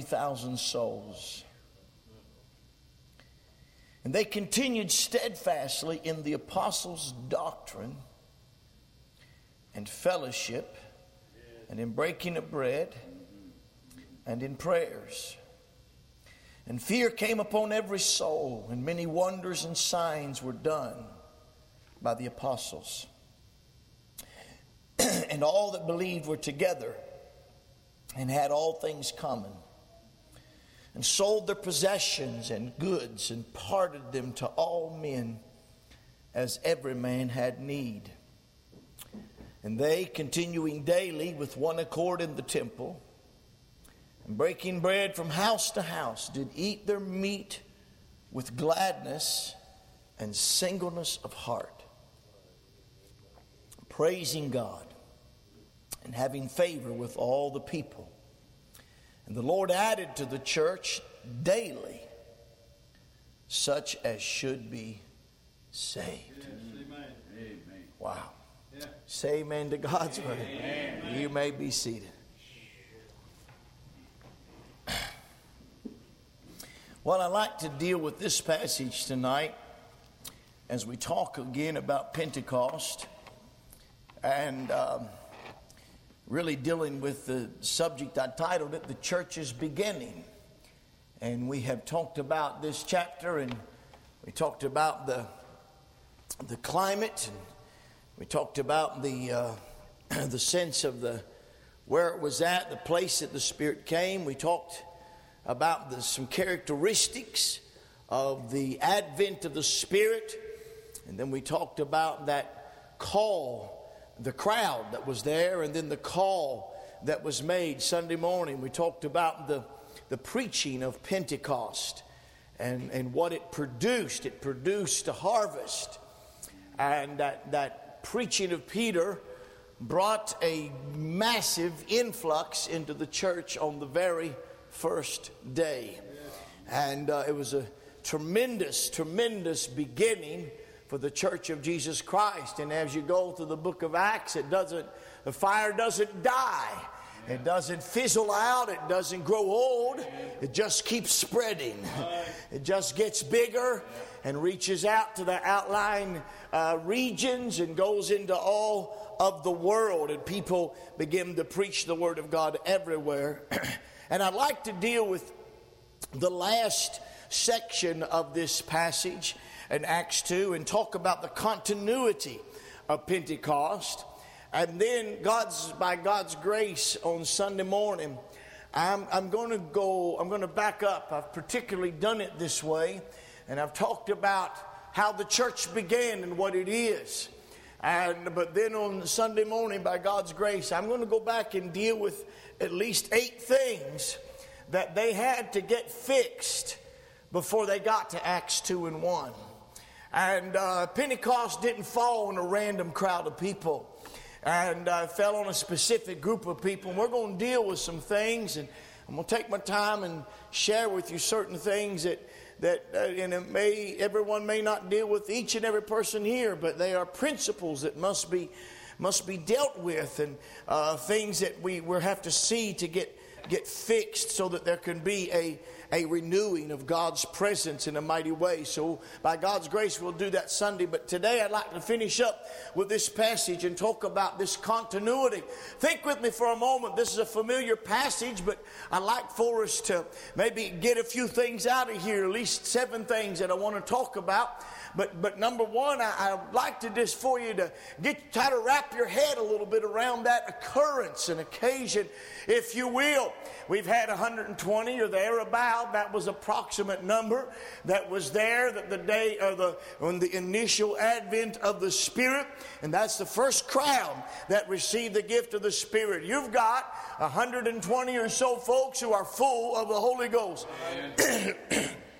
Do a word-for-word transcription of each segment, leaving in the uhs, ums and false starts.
thousand souls. And they continued steadfastly in the apostles' doctrine and fellowship, and in breaking of bread, and in prayers. And fear came upon every soul, and many wonders and signs were done by the apostles. And all that believed were together, and had all things common, and sold their possessions and goods, and parted them to all men, as every man had need. And they, continuing daily with one accord in the temple, and breaking bread from house to house, did eat their meat with gladness and singleness of heart, praising God and having favor with all the people. And the Lord added to the church daily such as should be saved. Yes, wow. Yeah. Say amen to God's word. Amen. You may be seated. Well, I'd like to deal with this passage tonight as we talk again about Pentecost, and um, really dealing with the subject I titled it, The Church's Beginning. And we have talked about this chapter, and we talked about the the climate, and we talked about the uh, the sense of the where it was at, the place that the Spirit came. We talked about the, some characteristics of the advent of the Spirit, and then we talked about that call, the crowd that was there, and then the call that was made Sunday morning. We talked about the the preaching of Pentecost and, and what it produced. It produced a harvest, and that, that preaching of Peter brought a massive influx into the church on the very first day. And uh, it was a tremendous, tremendous beginning for the Church of Jesus Christ. And as you go through the book of Acts, it doesn't, the fire doesn't die. It doesn't fizzle out. It doesn't grow old. It just keeps spreading. It just gets bigger and reaches out to the outlying uh, regions and goes into all of the world. And people begin to preach the Word of God everywhere. And I'd like to deal with the last section of this passage in Acts two and talk about the continuity of Pentecost. And then God's by God's grace on Sunday morning, I'm, I'm going to go, I'm going to back up. I've particularly done it this way, and I've talked about how the church began and what it is. And but then on Sunday morning, by God's grace, I'm going to go back and deal with at least eight things that they had to get fixed before they got to Acts two and one. And uh, Pentecost didn't fall on a random crowd of people. And uh, fell on a specific group of people. And we're going to deal with some things, and I'm going to take my time and share with you certain things that that uh, and it may everyone may not deal with each and every person here, but they are principles that must be must be dealt with, and uh, things that we we have to see to get get fixed so that there can be a a renewing of God's presence in a mighty way. So by God's grace, we'll do that Sunday. But today I'd like to finish up with this passage and talk about this continuity. Think with me for a moment. This is a familiar passage, but I'd like for us to maybe get a few things out of here, at least seven things that I want to talk about. But but number one, I, I'd like to just for you to get try to wrap your head a little bit around that occurrence, an occasion, if you will. We've had one hundred twenty or thereabout. That was approximate number that was there that the day of the on the initial advent of the Spirit, and that's the first crowd that received the gift of the Spirit. You've got one hundred twenty or so folks who are full of the Holy Ghost.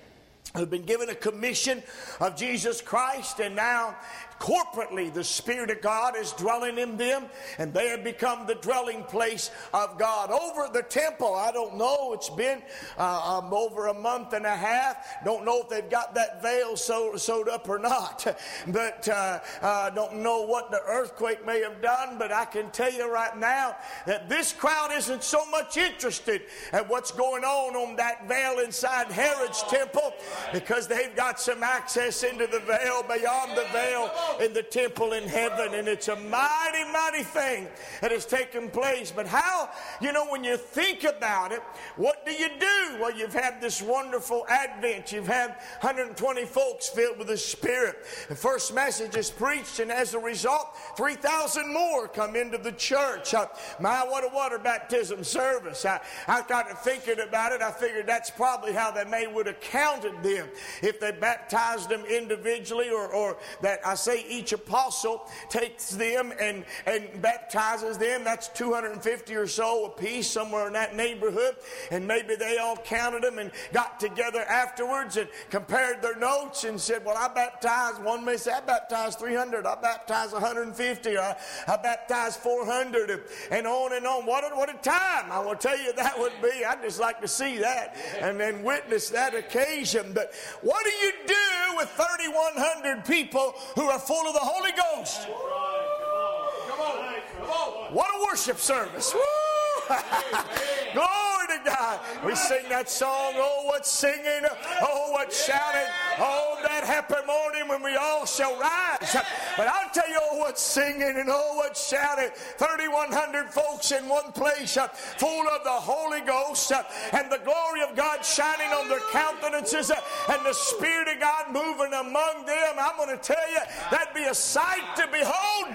who've been given a commission of Jesus Christ, and now corporately the Spirit of God is dwelling in them, and they have become the dwelling place of God. Over the temple, I don't know, it's been uh, um, over a month and a half. Don't know if they've got that veil sew, sewed up or not, but uh, uh, don't know what the earthquake may have done. But I can tell you right now that this crowd isn't so much interested at what's going on on that veil inside Herod's temple, because they've got some access into the veil, beyond the veil, in the temple in heaven. And it's a mighty, mighty thing that has taken place. But how, you know, when you think about it, what do you do? Well, you've had this wonderful Advent. You've had one hundred twenty folks filled with the Spirit. The first message is preached, and as a result, three thousand more come into the church. Uh, my, what a water baptism service. I, I got to thinking about it. I figured that's probably how they may would have counted them if they baptized them individually, or, or that I say each apostle takes them and, and baptizes them. That's two hundred fifty or so a piece, somewhere in that neighborhood. And maybe they all counted them and got together afterwards and compared their notes and said, well, I baptized, one may say, I baptized three hundred, I baptized one hundred fifty, or I, I baptized four hundred, and, and on and on. What a, what a time. I will tell you that would be. I'd just like to see that and then witness that occasion. But what do you do with thirty-one hundred people who are full of the Holy Ghost? Come on, come on. What a worship service. Woo! Glory to God. We sing that song, oh, what singing, oh, what shouting, oh, that happy morning when we all shall rise. But I'll tell you, oh, what singing and oh, what shouting. thirty-one hundred folks in one place, uh, full of the Holy Ghost, uh, and the glory of God shining on their countenances, uh, and the Spirit of God moving among them. I'm going to tell you, that'd be a sight to behold.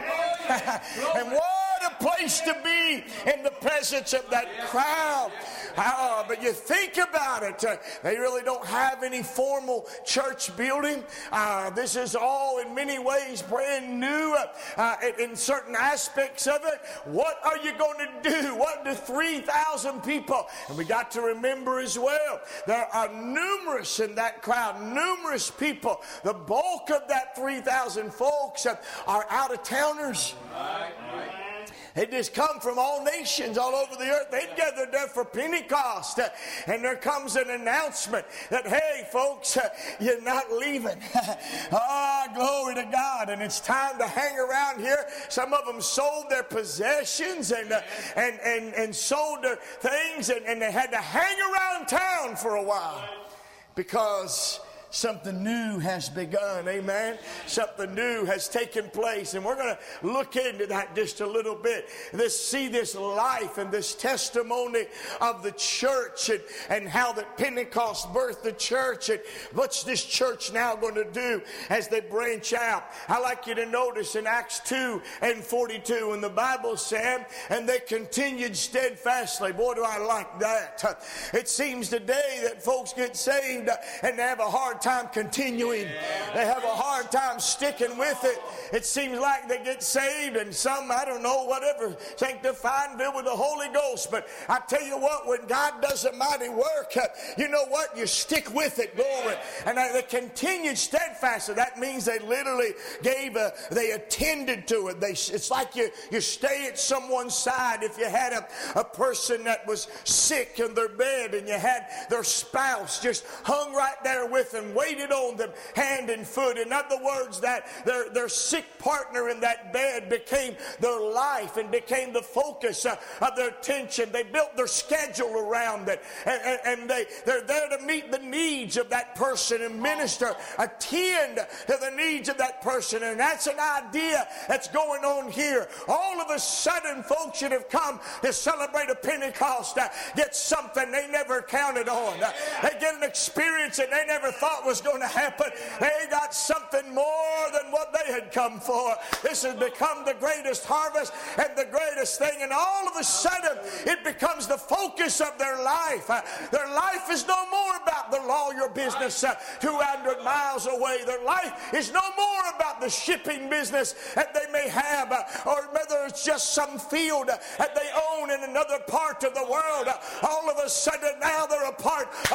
And what a place to be in the presence of that crowd. Uh, but you think about it, uh, they really don't have any formal church building. Uh, this is all in many ways brand new uh, uh, in, in certain aspects of it. What are you going to do? What do three thousand people? And we got to remember as well, there are numerous in that crowd, numerous people. The bulk of that three thousand folks uh, are out-of-towners. Right, right. They just come from all nations all over the earth. They gathered there for Pentecost. Uh, and there comes an announcement that, hey, folks, uh, you're not leaving. Ah, glory to God. And it's time to hang around here. Some of them sold their possessions and uh, and, and, and sold their things, and, and they had to hang around town for a while because something new has begun. Amen. Something new has taken place. And we're going to look into that just a little bit. Let's see this life and this testimony of the church, and, and how that Pentecost birthed the church. And what's this church now going to do as they branch out? I like you to notice in Acts two and forty-two, and the Bible said, and they continued steadfastly. Boy, do I like that. It seems today that folks get saved and they have a hard time continuing. They have a hard time sticking with it. It seems like they get saved, and some, I don't know, whatever, sanctified and filled with the Holy Ghost. But I tell you what, when God does a mighty work, uh, you know what? You stick with it, glory. And uh, they continued steadfastly. That means they literally gave a, they attended to it. They, it's like you, you stay at someone's side. If you had a, a person that was sick in their bed, and you had their spouse just hung right there with them, waited on them hand and foot. In other words, that their, their sick partner in that bed became their life and became the focus uh, of their attention. They built their schedule around it, and, and, and they, they're there to meet the needs of that person and minister, attend to the needs of that person. And that's an idea that's going on here. All of a sudden, folks that have come to celebrate a Pentecost uh, get something they never counted on. Uh, they get an experience that they never thought was going to happen. They got something more than what they had come for. This has become the greatest harvest and the greatest thing, and all of a sudden it becomes the focus of their life. Uh, their life is no more about the lawyer business uh, two hundred miles away. Their life is no more about the shipping business that they may have, uh, or whether it's just some field uh, that they own in another part of the world. Uh, all of a sudden now they're a part of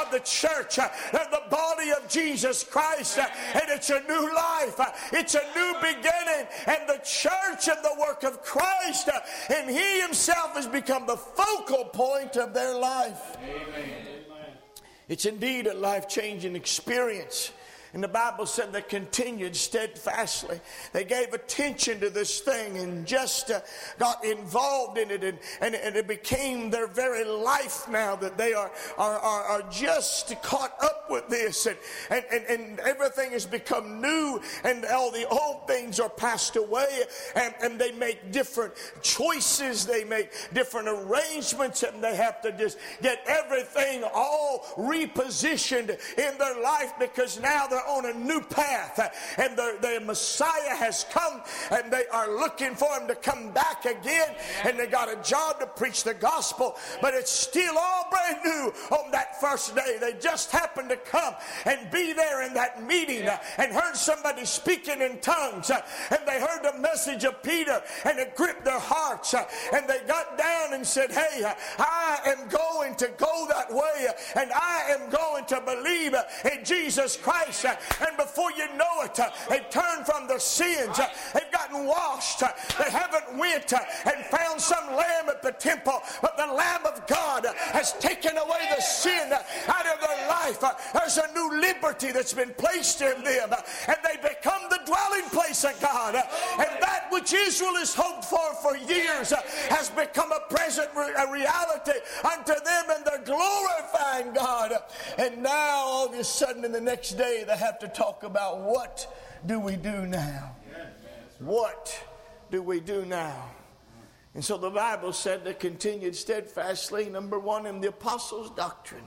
of the church, the body of Jesus Christ, and it's a new life. It's a new beginning, and the church and the work of Christ, and He Himself has become the focal point of their life. Amen. It's indeed a life-changing experience. And the Bible said they continued steadfastly. They gave attention to this thing and just uh, got involved in it. And, and, and it became their very life now that they are, are, are, are just caught up with this. And, and, and, and everything has become new. And all the old things are passed away. And, and they make different choices. They make different arrangements. And they have to just get everything all repositioned in their life, because now they're on a new path, and the, the Messiah has come, and they are looking for Him to come back again, and they got a job to preach the gospel, but it's still all brand new on that first day. They just happened to come and be there in that meeting and heard somebody speaking in tongues, and they heard the message of Peter, and it gripped their hearts, and they got down and said, hey, I am going to go that way, and I am going to believe in Jesus Christ. And before you know it, they've turned from their sins. They've gotten washed. They haven't went and found some lamb at the temple, but the Lamb of God has taken away the sin out of their life. There's a new liberty that's been placed in them, and they become the dwelling place of God. And that which Israel has hoped for for years has become a present a reality unto them, and they're glorifying God. And now all of a sudden in the next day they have to talk about, what do we do now? What do we do now? And so the Bible said they continued steadfastly, number one, in the apostles' doctrine.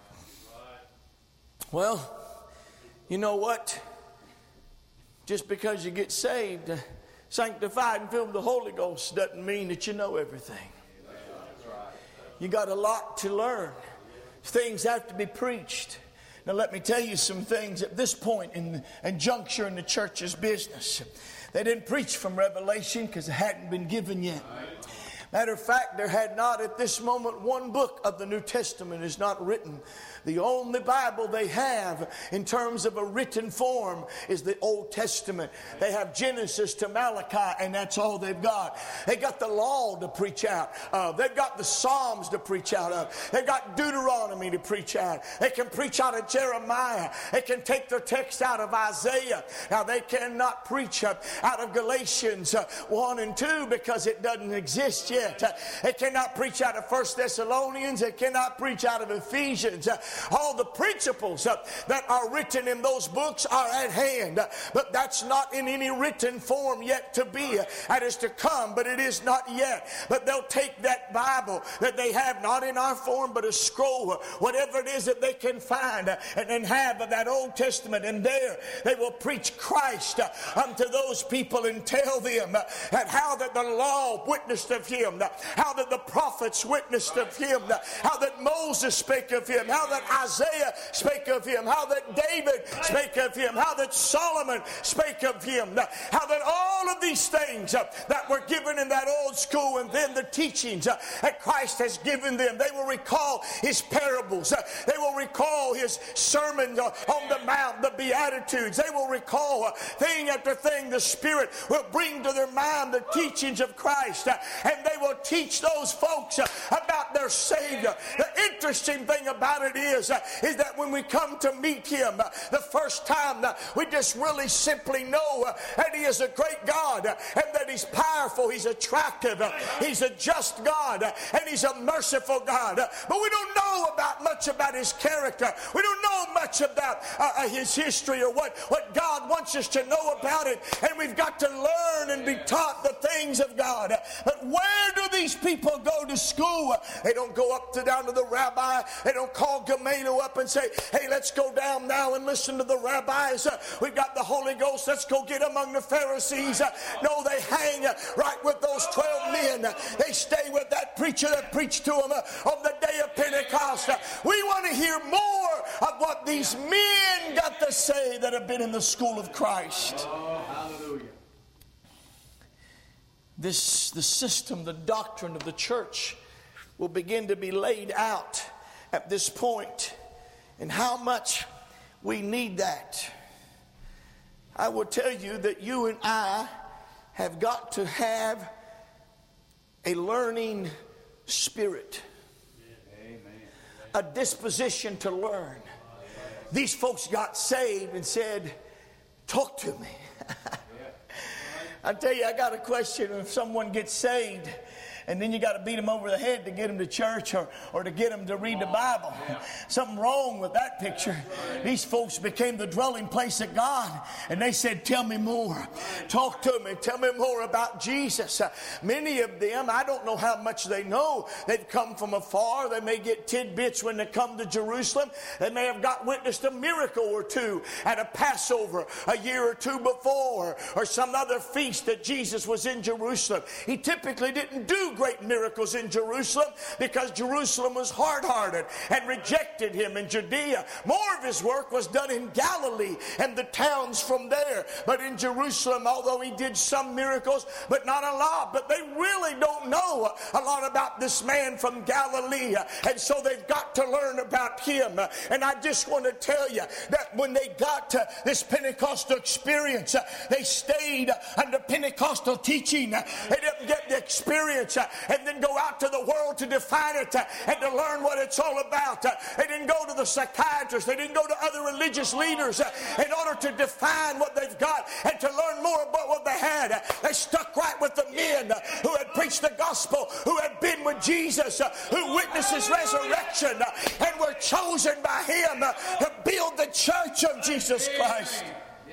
Well, you know what? Just because you get saved, sanctified, and filled with the Holy Ghost doesn't mean that you know everything. You got a lot to learn. Things have to be preached. Now let me tell you some things at this point in and juncture in the church's business. They didn't preach from Revelation because it hadn't been given yet. Matter of fact, there had not at this moment one book of the New Testament is not written. The only Bible they have in terms of a written form is the Old Testament. They have Genesis to Malachi, and that's all they've got. They got the law to preach out of. They've got the Psalms to preach out of. They've got Deuteronomy to preach out. They can preach out of Jeremiah. They can take their text out of Isaiah. Now they cannot preach out of Galatians one and two because it doesn't exist yet. They cannot preach out of First Thessalonians. They cannot preach out of Ephesians. All the principles uh, that are written in those books are at hand, uh, but that's not in any written form yet to be. Uh, that is to come, but it is not yet. But they'll take that Bible that they have, not in our form, but a scroll, uh, whatever it is that they can find, uh, and, and have of that Old Testament, and there they will preach Christ uh, unto those people and tell them uh, that how that the law witnessed of Him, uh, how that the prophets witnessed of Him, uh, how that Moses spake of Him, how that Isaiah spake of Him, how that David spake of Him, how that Solomon spake of Him, how that all of these things uh, that were given in that old school, and then the teachings uh, that Christ has given them, they will recall His parables, uh, they will recall His sermons uh, on the Mount, the Beatitudes, they will recall uh, thing after thing. The Spirit will bring to their mind the teachings of Christ, uh, and they will teach those folks uh, about their Savior. The interesting thing about it is Is, uh, is that when we come to meet Him uh, the first time, uh, we just really simply know uh, that He is a great God, uh, and that He's powerful, He's attractive, uh, He's a just God, uh, and He's a merciful God. Uh, but we don't know about much about His character. We don't know much about uh, His history, or what, what God wants us to know about it. And we've got to learn and be taught the things of God. Uh, but where do these people go to school? Uh, they don't go up to down to the rabbi. They don't call Gamaliel up and say, hey, let's go down now and listen to the rabbis. Uh, we've got the Holy Ghost. Let's go get among the Pharisees. Uh, no, they hang uh, right with those twelve men. Uh, they stay with that preacher that preached to them uh, on the day of Pentecost. Uh, we want to hear more of what these men got to say that have been in the school of Christ. Oh, hallelujah. This, the system, the doctrine of the church will begin to be laid out at this point. and how much we need that. I will tell you that you and I have got to have a learning spirit, a disposition to learn. These folks got saved and said, talk to me. I tell you, I got a question. If someone gets saved and then you got to beat them over the head to get them to church or, or to get them to read the Bible. Something wrong with that picture. These folks became the dwelling place of God, and they said, tell me more. Talk to me. Tell me more about Jesus. Uh, many of them, I don't know how much they know. They've come from afar. They may get tidbits when they come to Jerusalem. They may have got witnessed a miracle or two at a Passover a year or two before, or some other feast that Jesus was in Jerusalem. He typically didn't do great miracles in Jerusalem because Jerusalem was hard-hearted and rejected him in Judea. More of his work was done in Galilee and the towns from there. But in Jerusalem, although he did some miracles, but not a lot. But they really don't know a lot about this man from Galilee. And so they've got to learn about him. And I just want to tell you that when they got to this Pentecostal experience, they stayed under Pentecostal teaching. They didn't get the experience and then go out to the world to define it and to learn what it's all about. They didn't go to the psychiatrists. They didn't go to other religious leaders in order to define what they've got and to learn more about what they had. They stuck right with the men who had preached the gospel, who had been with Jesus, who witnessed his resurrection, and were chosen by him to build the church of Jesus Christ.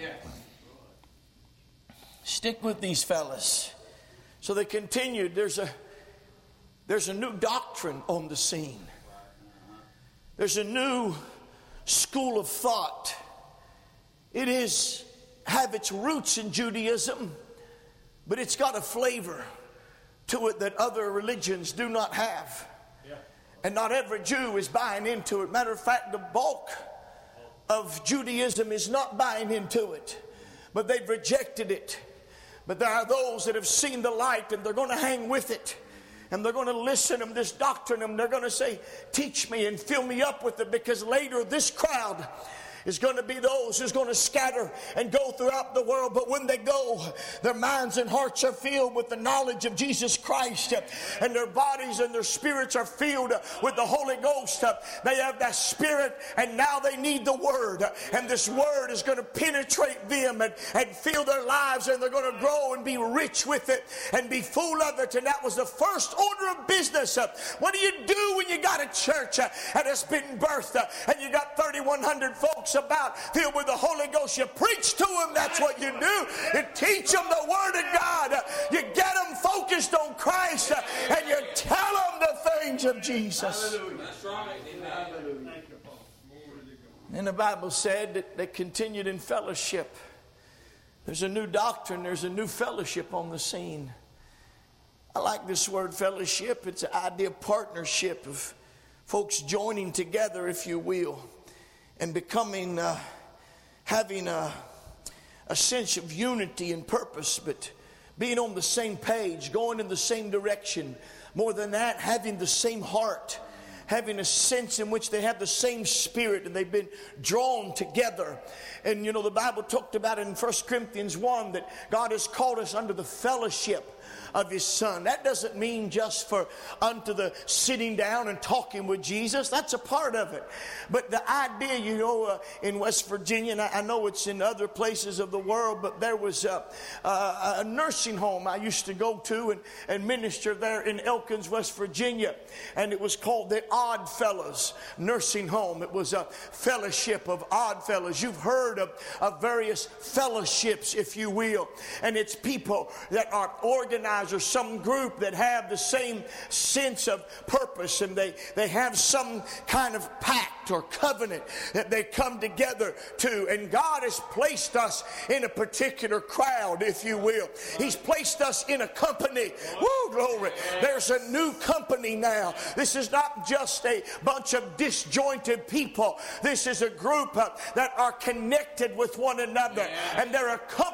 Stick with these fellas. So they continued. There's a there's a new doctrine on the scene. There's a new school of thought. It is have its roots in Judaism, but it's got a flavor to it that other religions do not have. Yeah. And not every Jew is buying into it. Matter of fact, the bulk of Judaism is not buying into it, but they've rejected it. But there are those that have seen the light, and they're going to hang with it. And they're going to listen to this doctrine, and they're going to say, teach me and fill me up with it, because later this crowd is going to be those who's going to scatter and go throughout the world. But when they go, their minds and hearts are filled with the knowledge of Jesus Christ, and their bodies and their spirits are filled with the Holy Ghost. They have that spirit, and now they need the Word, and this Word is going to penetrate them and, and fill their lives, and they're going to grow and be rich with it and be full of it. And that was the first order of business. What do you do when you got a church that has been birthed and you got thirty-one hundred folks about filled with the Holy Ghost? You preach to them. That's what you do. You teach them the Word of God. You get them focused on Christ, and you tell them the things of Jesus. That's right. Amen. And the Bible said that they continued in fellowship. There's a new doctrine. There's a new fellowship on the scene. I like this word fellowship. It's an idea of partnership, of folks joining together, if you will, and becoming, uh, having a, a sense of unity and purpose, but being on the same page, going in the same direction. More than that, having the same heart, having a sense in which they have the same spirit, and they've been drawn together. And you know, the Bible talked about in First Corinthians one that God has called us under the fellowship of his Son. That doesn't mean just for unto the sitting down and talking with Jesus. That's a part of it. But the idea, you know, uh, in West Virginia, and I, I know it's in other places of the world, but there was a, a, a nursing home I used to go to and, and minister there in Elkins, West Virginia. And it was called the Odd Fellows Nursing Home. It was a fellowship of odd fellows. You've heard of, of various fellowships, if you will. And it's people that are organized, or some group that have the same sense of purpose, and they, they have some kind of pact or covenant that they come together to. And God has placed us in a particular crowd, if you will. He's placed us in a company. Woo, glory. There's a new company now. This is not just a bunch of disjointed people. This is a group uh, that are connected with one another, and they're a company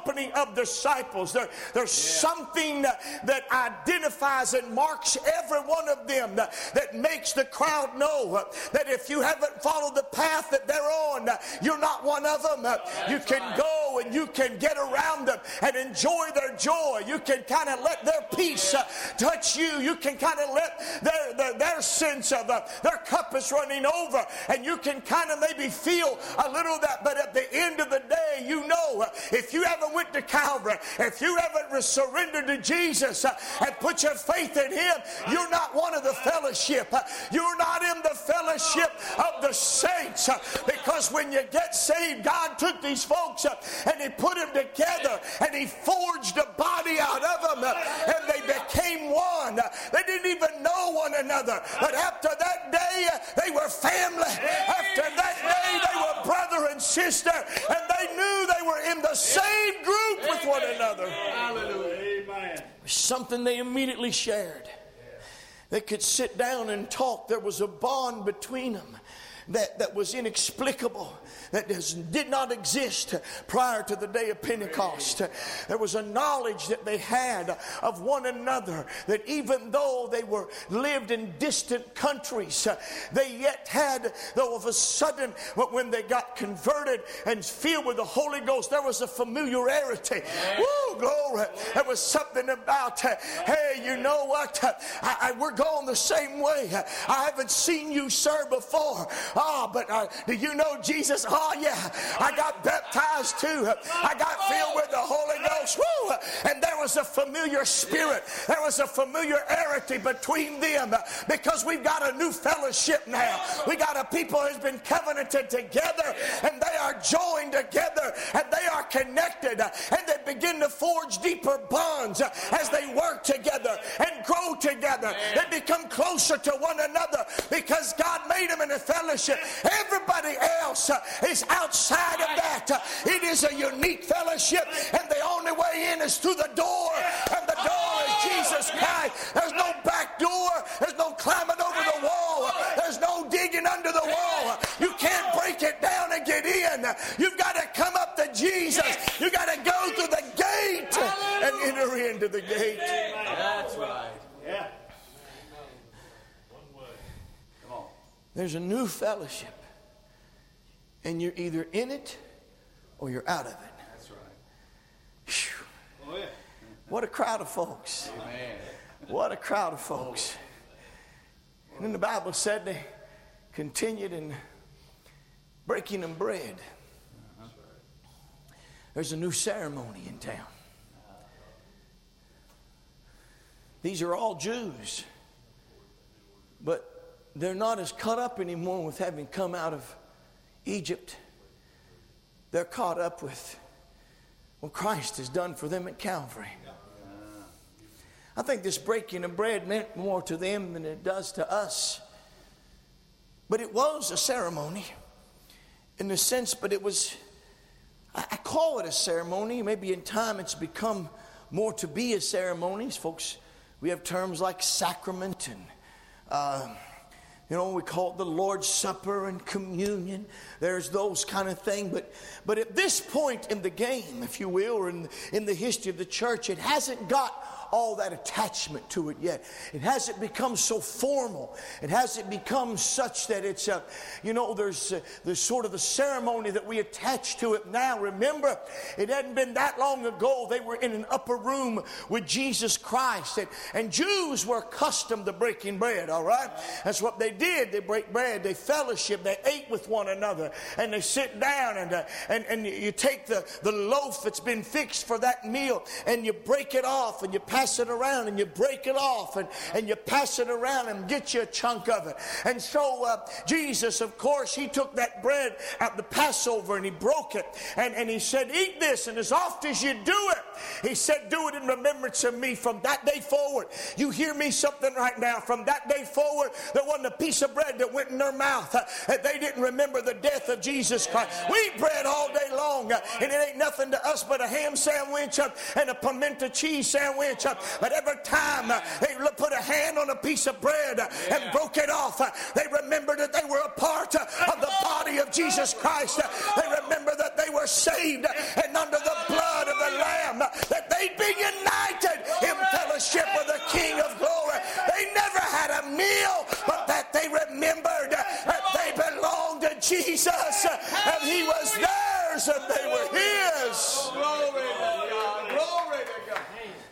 company of disciples. There, there's yeah. something that, that identifies and marks every one of them that, that makes the crowd know uh, that if you haven't followed the path that they're on, uh, you're not one of them. Uh, you can right. go and you can get around them and enjoy their joy. You can kind of let their peace uh, touch you. You can kind of let their, their, their sense of uh, their cup is running over, and you can kind of maybe feel a little of that. But at the end of the day, you know, uh, if you ever went to Calvary, if you ever surrendered to Jesus uh, and put your faith in Him, you're not one of the fellowship. Uh, you're not in the fellowship of the saints, uh, because when you get saved, God took these folks uh, and He put them together and He forged a body out of them, uh, and they became one. Uh, they didn't even know one another, but after that day, uh, they were family. After that day, they were brother and sister, and they knew they were in the same group with one another. Hallelujah. Amen. Something they immediately shared. They could sit down and talk. There was a bond between them that, that was inexplicable, that did not exist prior to the day of Pentecost. There was a knowledge that they had of one another, that even though they were lived in distant countries, they yet had, though of a sudden, when they got converted and filled with the Holy Ghost, there was a familiarity. Woo, glory. There was something about, hey, you know what? I, I, we're going the same way. I haven't seen you, sir, before. Ah, but uh, do you know Jesus? Oh, yeah, I got baptized too. I got filled with the Holy Ghost. Woo! And there was a familiar spirit. There was a familiarity between them, because we've got a new fellowship now. We got a people who's been covenanted together, and they are joined together, and they are connected, and they begin to forge deeper bonds as they work together and grow together. They become closer to one another because God made them in a fellowship. Everybody else uh, is outside of that. Uh, it is a unique fellowship, and the only way in is through the door, and the door is Jesus Christ. There's no back door. There's no climbing over the wall. There's no digging under the wall. You can't break it down and get in. You've got to come up to Jesus. You've got to go through the gate and enter into the gate. That's right. Yeah. There's a new fellowship, and you're either in it or you're out of it. That's right. Whew. Oh, yeah. What a crowd of folks. Amen. What a crowd of folks. And then the Bible said they continued in breaking of bread. There's a new ceremony in town. These are all Jews, but they're not as caught up anymore with having come out of Egypt. They're caught up with what Christ has done for them at Calvary. I think this breaking of bread meant more to them than it does to us. But it was a ceremony in the sense, but it was, I call it a ceremony. Maybe in time it's become more to be a ceremony. Folks, we have terms like sacrament and uh, You know, we call it the Lord's Supper and communion. There's those kind of things. But but at this point in the game, if you will, or in, in the history of the church, it hasn't got all that attachment to it yet. It hasn't become so formal. It hasn't become such that it's, a, you know, there's, a, there's sort of the ceremony that we attach to it now. Remember, it hadn't been that long ago. They were in an upper room with Jesus Christ. And, and Jews were accustomed to breaking bread, all right? That's what they did. They break bread. They fellowship. They ate with one another. And they sit down and, uh, and, and you take the, the loaf that's been fixed for that meal and you break it off and you pass it around and you break it off and, and you pass it around and get you a chunk of it. And so uh, Jesus, of course, he took that bread at the Passover and he broke it. And, and he said, eat this, and as often as you do it, he said, do it in remembrance of me. From that day forward, you hear me something right now, from that day forward, there wasn't a piece of bread that went in their mouth. Uh, they didn't remember the death of Jesus Christ. We eat bread all day long, uh, and it ain't nothing to us but a ham sandwich uh, and a pimento cheese sandwich. Uh, but every time uh, they put a hand on a piece of bread uh, and broke it off, uh, they remembered that they were a part uh, of the body of Jesus Christ. Uh, they remember that they were saved uh, and under the blood of the them that they'd be united in fellowship with the King of glory. They never had a meal, but that they remembered that they belonged to Jesus and he was theirs and they were his. Glory to God. Glory to God.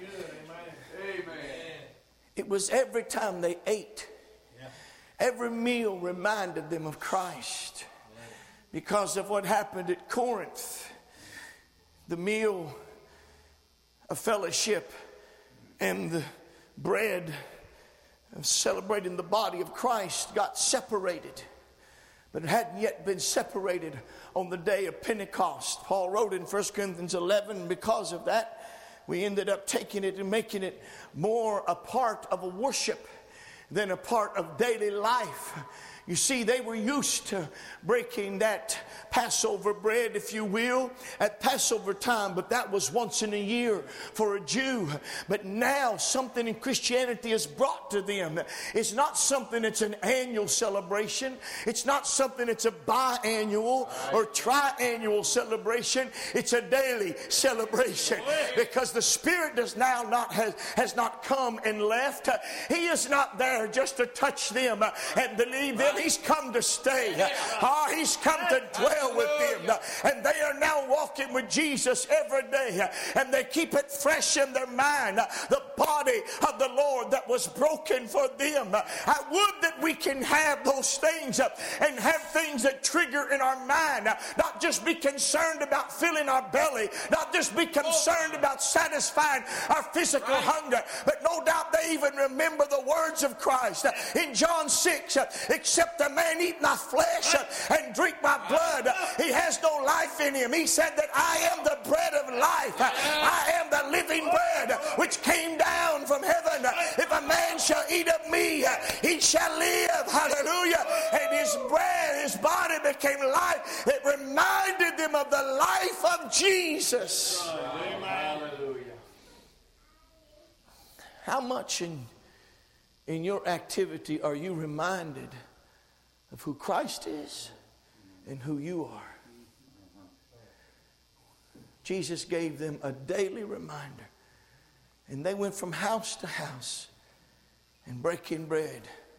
Amen. It was every time they ate. Every meal reminded them of Christ. Because of what happened at Corinth. The meal of fellowship and the bread of celebrating the body of Christ got separated. But it hadn't yet been separated on the day of Pentecost. Paul wrote in First Corinthians eleven, because of that, we ended up taking it and making it more a part of a worship than a part of daily life. You see, they were used to breaking that Passover bread, if you will, at Passover time, but that was once in a year for a Jew. But now something in Christianity is brought to them. It's not something that's an annual celebration. It's not something that's a biannual or triannual celebration. It's a daily celebration because the Spirit does now not has, has not come and left. He is not there just to touch them and believe them. He's come to stay. Oh, he's come to dwell with them. And they are now walking with Jesus every day. And they keep it fresh in their mind. The body of the Lord that was broken for them. I would that we can have those things and have things that trigger in our mind. Not just be concerned about filling our belly. Not just be concerned about satisfying our physical hunger. But no doubt they even remember the words of Christ. In John six, except a man eat my flesh and drink my blood, he has no life in him. He said that I am the bread of life. I am the living bread which came down from heaven. If a man shall eat of me, he shall live. Hallelujah. And his bread, his body became life. It reminded them of the life of Jesus. Hallelujah. How much in, in your activity are you reminded of who Christ is and who you are? Jesus gave them a daily reminder. And they went from house to house and breaking bread.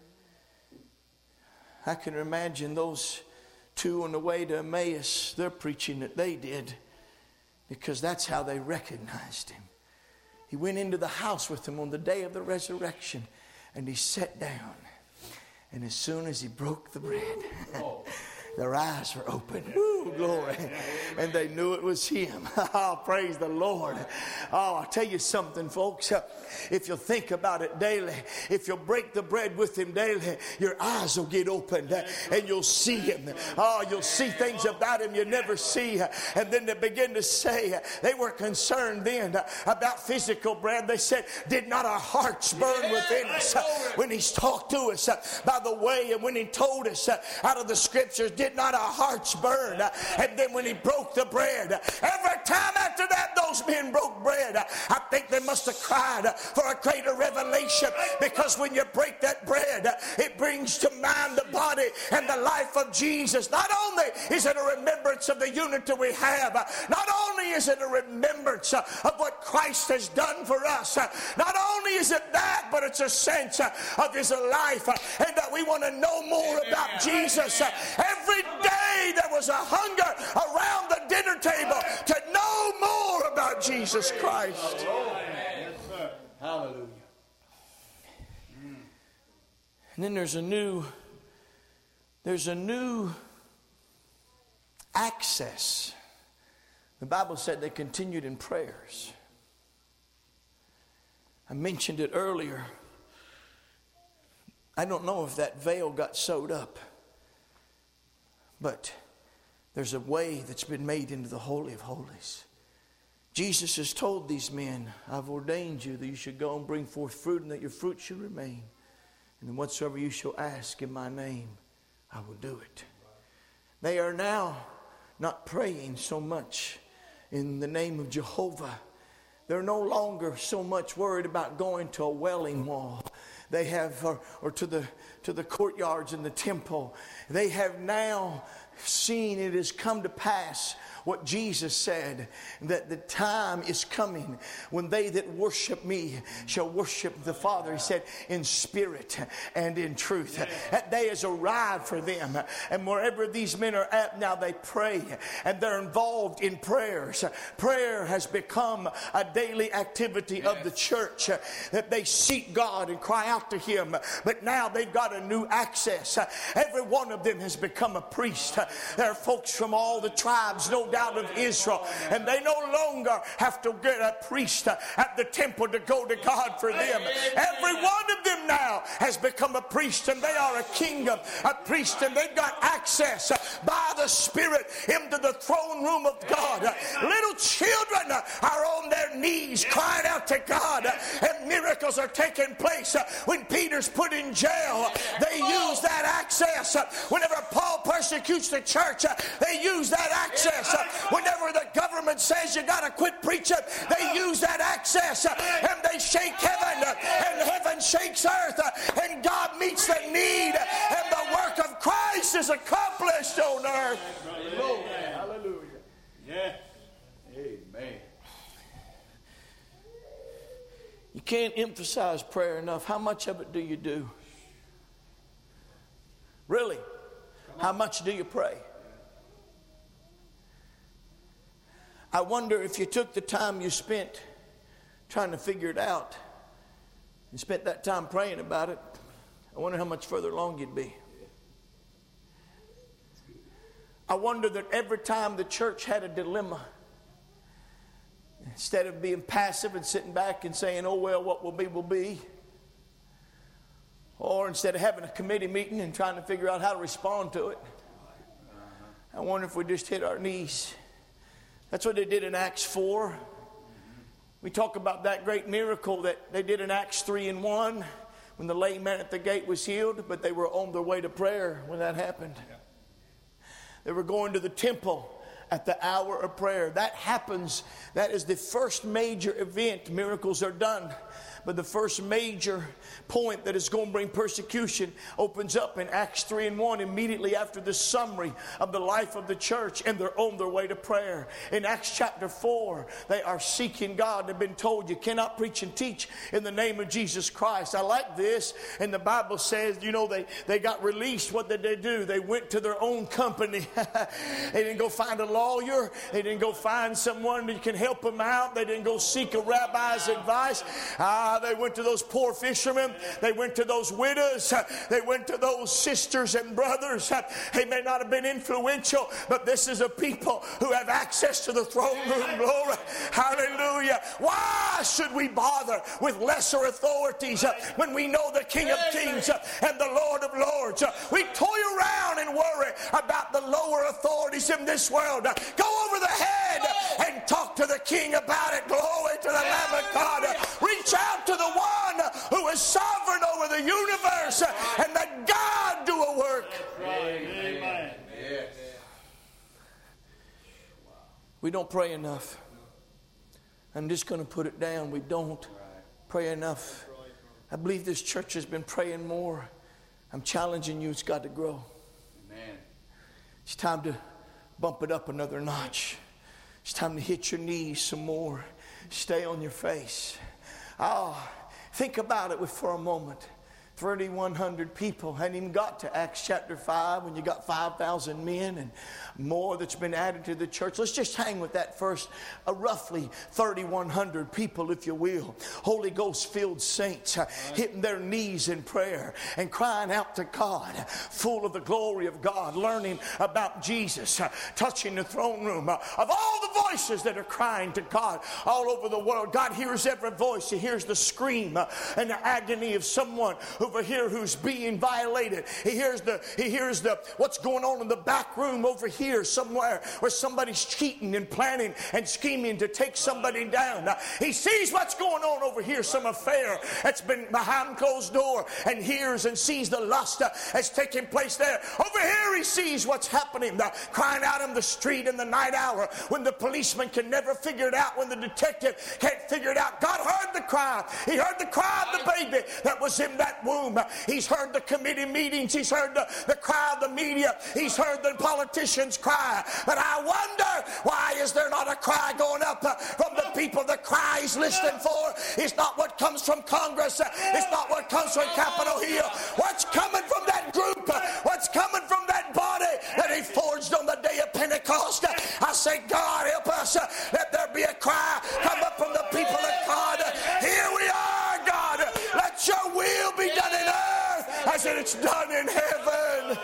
I can imagine those two on the way to Emmaus, they're preaching that they did because that's how they recognized him. He went into the house with them on the day of the resurrection and he sat down. And as soon as he broke the bread, their eyes were open. Woo, glory. And they knew it was him. Oh, praise the Lord. Oh, I'll tell you something, folks. If you'll think about it daily, if you'll break the bread with him daily, your eyes will get opened and you'll see him. Oh, you'll see things about him you never see. And then they begin to say, they were concerned then about physical bread. They said, did not our hearts burn within us when he's talked to us by the way, and when he told us out of the scriptures, did not our hearts burn? And then when he broke the bread, every time after that those men broke bread, I think they must have cried for a greater revelation, because when you break that bread, it brings to mind the body and the life of Jesus. Not only is it a remembrance of the unity we have, not only is it a remembrance of what Christ has done for us, not only is it that, but it's a sense of his life, and that we want to know more about Jesus. Every day there was a hunger around the dinner table to know more about Jesus Christ. Yes, sir. Hallelujah. And then there's a new, there's a new access. The Bible said they continued in prayers. I mentioned it earlier. I don't know if that veil got sewed up, but there's a way that's been made into the Holy of Holies. Jesus has told these men, I've ordained you that you should go and bring forth fruit and that your fruit should remain. And then whatsoever you shall ask in my name, I will do it. They are now not praying so much in the name of Jehovah. They're no longer so much worried about going to a Wailing Wall. They have, or, or to the to the courtyards in the temple. They have now seen it has come to pass what Jesus said, that the time is coming when they that worship me shall worship the Father. He said, in spirit and in truth. That day has arrived for them. And wherever these men are at now, they pray and they're involved in prayers. Prayer has become a daily activity of the church, that they seek God and cry out to Him. But now they've got a new access. Every one of them has become a priest. There are folks from all the tribes, no doubt, of Israel, and they no longer have to get a priest at the temple to go to God for them. Every one of them now has become a priest, and they are a kingdom, a priest, and they've got access by the Spirit into the throne room of God. Little children are on their knees crying out to God, and miracles are taking place. When Peter's put in jail, they use that access. Whenever Paul persecutes the church, they use that access. Whenever the government says you got to quit preaching, they use that access, and they shake heaven, and heaven shakes earth, and God meets the need, and the work of Christ is accomplished on earth. Hallelujah. Hallelujah. Yes. Amen. You can't emphasize prayer enough. How much of it do you do? Really? How much do you pray? I wonder if you took the time you spent trying to figure it out and spent that time praying about it, I wonder how much further along you'd be. I wonder that every time the church had a dilemma, instead of being passive and sitting back and saying, oh, well, what will be, will be, or instead of having a committee meeting and trying to figure out how to respond to it, I wonder if we just hit our knees. That's what they did in Acts four. We talk about that great miracle that they did in Acts three and one when the lame man at the gate was healed, but they were on their way to prayer when that happened. They were going to the temple at the hour of prayer. That happens. That is the first major event. Miracles are done. But the first major point that is going to bring persecution opens up in Acts three and one, immediately after the summary of the life of the church, and they're on their way to prayer. In Acts chapter four, they are seeking God. They've been told you cannot preach and teach in the name of Jesus Christ. I like this. And the Bible says, you know, they, they got released. What did they do? They went to their own company. They didn't go find a lawyer. They didn't go find someone who can help them out. They didn't go seek a rabbi's advice. Ah, they went to those poor fishermen. They went to those widows. They went to those sisters and brothers. They may not have been influential, but this is a people who have access to the throne room. Glory. Hallelujah. Why should we bother with lesser authorities when we know the King of Kings and the Lord of Lords? We toy around and worry about the lower authorities in this world. Go over the head and talk to the King about it. Glory to the Lamb of God. Reach out to the one who is sovereign over the universe, and let God do a work. Amen. Yes. We don't pray enough. I'm just going to put it down. We don't pray enough. I believe this church has been praying more. I'm challenging you. It's got to grow. Amen. It's time to bump it up another notch. It's time to hit your knees some more. Stay on your face. Oh, think about it for a moment. thirty-one hundred people. Hadn't even got to Acts chapter five when you got five thousand men and more that's been added to the church. Let's just hang with that first. Uh, roughly thirty-one hundred people, if you will. Holy Ghost filled saints uh, hitting their knees in prayer and crying out to God, full of the glory of God, learning about Jesus, uh, touching the throne room. Uh, of all the voices that are crying to God all over the world, God hears every voice. He hears the scream uh, and the agony of someone over here who's being violated. He hears the he hears the what's going on in the back room over here somewhere where somebody's cheating and planning and scheming to take somebody down. Uh, he sees what's going on over here, some affair that's been behind closed door, and hears and sees the lust uh, that's taking place there. Over here wonder he sees what's happening, the crying out in the street in the night hour when the policeman can never figure it out, when the detective can't figure it out. God heard the cry. He heard the cry of the baby that was in that womb. He's heard the committee meetings. He's heard the, the cry of the media. He's heard the politicians cry. But I wonder, why is there not a cry going up from the people? The cry he's listening for is not what comes from Congress. It's not what comes from Capitol Hill. What's coming from that group? What's coming from that body that he forged on the day of Pentecost? I say, God, help us. Let there be a cry come up from the people of God. Here we are, God. Let your will be done in earth as it's done in heaven.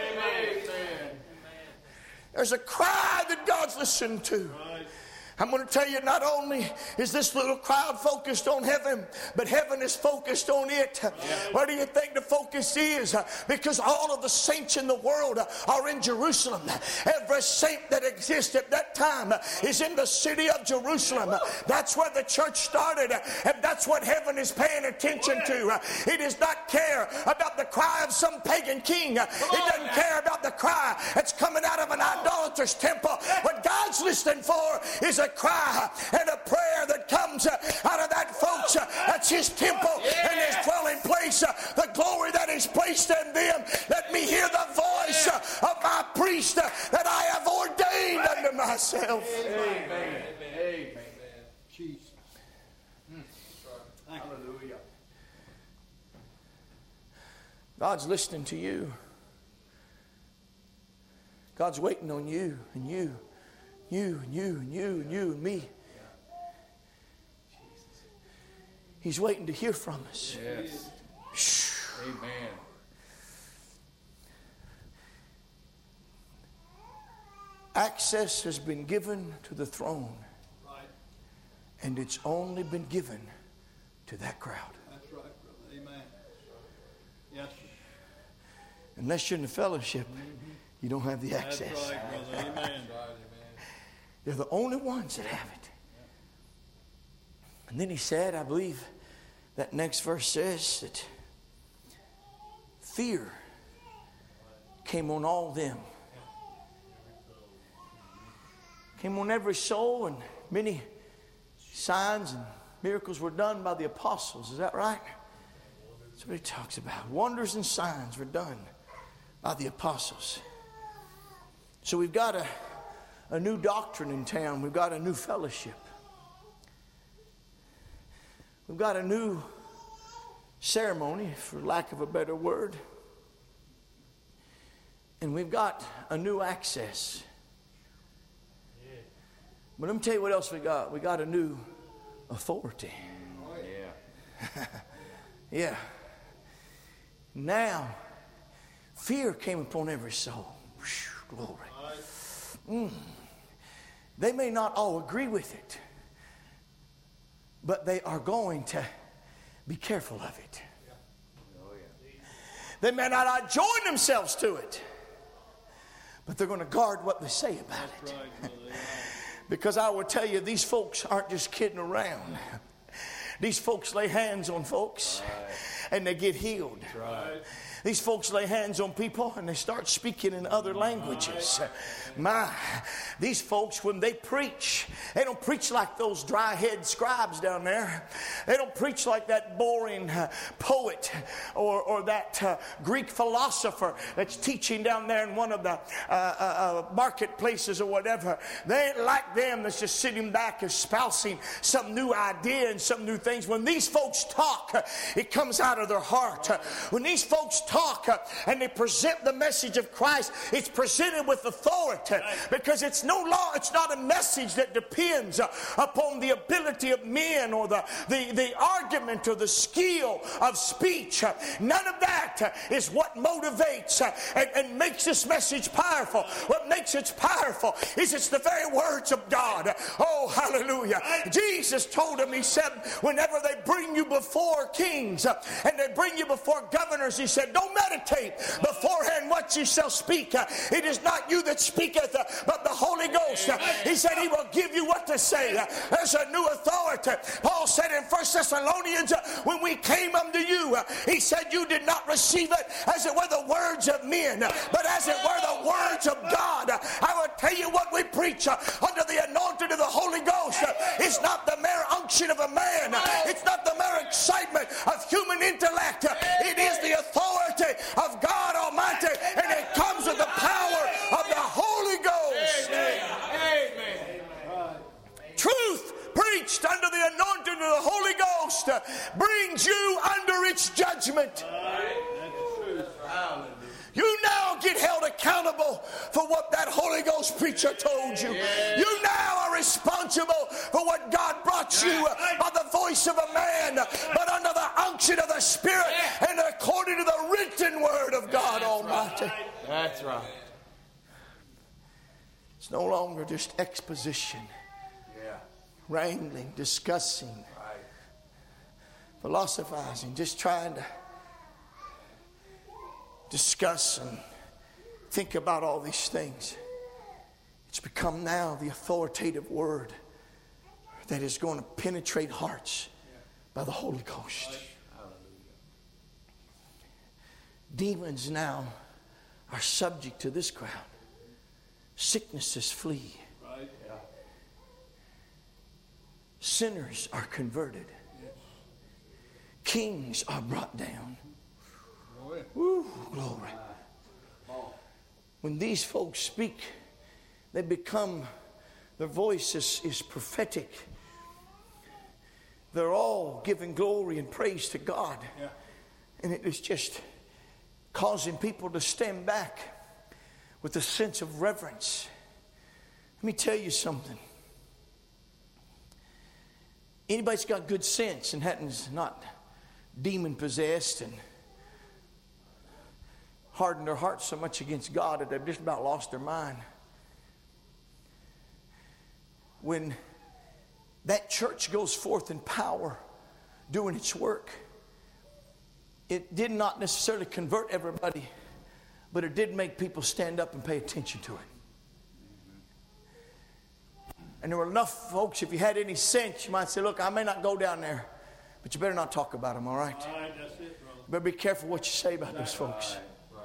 There's a cry that God's listened to. I'm going to tell you, not only is this little crowd focused on heaven, but heaven is focused on it. Yeah. Where do you think the focus is? Because all of the saints in the world are in Jerusalem. Every saint that exists at that time is in the city of Jerusalem. That's where the church started, and that's what heaven is paying attention to. It does not care about the cry of some pagan king. It doesn't care about the cry that's coming out of an idolatrous temple. What God's listening for is a cry and a prayer that comes out of that, folks. That's his temple and his dwelling place, the glory that is placed in them. Let me hear the voice of my priest that I have ordained unto myself. Amen. Amen. Jesus. Hallelujah. God's listening to you. God's waiting on you and you. You and you and you and you and me. He's waiting to hear from us. Yes. Amen. Access has been given to the throne. Right. And it's only been given to that crowd. That's right, brother. Amen. Yes. Unless you're in the fellowship, mm-hmm. you don't have the access. That's right, brother. Amen. They're the only ones that have it. And then he said, I believe that next verse says that fear came on all them. Came on every soul, and many signs and miracles were done by the apostles. Is that right? That's what he talks about. Wonders and signs were done by the apostles. So we've got a A new doctrine in town. We've got a new fellowship. We've got a new ceremony, for lack of a better word. And we've got a new access. But let me tell you what else we got. We got a new authority. Oh, yeah. Yeah. Now, fear came upon every soul. Whew, glory. Mm. They may not all agree with it, but they are going to be careful of it. Oh, yeah. They may not join themselves to it, but they're going to guard what they say about That's it. Right, Because I will tell you, these folks aren't just kidding around. These folks lay hands on folks, right. and they get healed. That's right. These folks lay hands on people and they start speaking in other languages. My, these folks, when they preach, they don't preach like those dry-head scribes down there. They don't preach like that boring uh, poet or, or that uh, Greek philosopher that's teaching down there in one of the uh, uh, uh, marketplaces or whatever. They ain't like them that's just sitting back espousing some new idea and some new things. When these folks talk, uh, it comes out of their heart. Uh, when these folks talk uh, and they present the message of Christ, it's presented with authority, because it's no law, it's not a message that depends uh, upon the ability of men or the, the, the argument or the skill of speech. Uh, none of that uh, is what motivates uh, and, and makes this message powerful. What makes it powerful is it's the very words of God. Oh, hallelujah. Jesus told him, he said, whenever they bring you before kings uh, and and they bring you before governors, he said, don't meditate beforehand what you shall speak. It is not you that speaketh, but the Holy Ghost. He said he will give you what to say. There's a new authority. Paul said in First Thessalonians, when we came unto you, he said you did not receive it as it were the words of men, but as it were the words of God. I will tell you what we preach under the anointing of the Holy Ghost. It's not the mere unction of a man. It's not the mere excitement of human intellect. It is the authority of God Almighty, and it comes with the power of the Holy Ghost. Amen. Amen. Truth preached under the anointing of the Holy Ghost brings you under its judgment. You now get held accountable for what that Holy Ghost preacher told you. You now are responsible for what God brought you by the voice of a man, but under the unction of the Spirit and according to the written word of God Almighty. That's right. It's no longer just exposition, Yeah. wrangling, discussing, Right. philosophizing, just trying to discuss and think about all these things. It's become now the authoritative word that is going to penetrate hearts by the Holy Ghost. Demons now are subject to this ground. Sicknesses flee. Right. Yeah. Sinners are converted. Kings are brought down. Glory. Woo, glory. When these folks speak, they become, their voice is, is prophetic. They're all giving glory and praise to God. Yeah. And it is just causing people to stand back with a sense of reverence. Let me tell you something. Anybody's got good sense and hadn't not demon possessed and hardened their hearts so much against God that they've just about lost their mind. When that church goes forth in power, doing its work, it did not necessarily convert everybody, but it did make people stand up and pay attention to it. And there were enough folks, if you had any sense, you might say, look, I may not go down there, but you better not talk about them, all right? All right, that's it, brother. You better be careful what you say about those folks.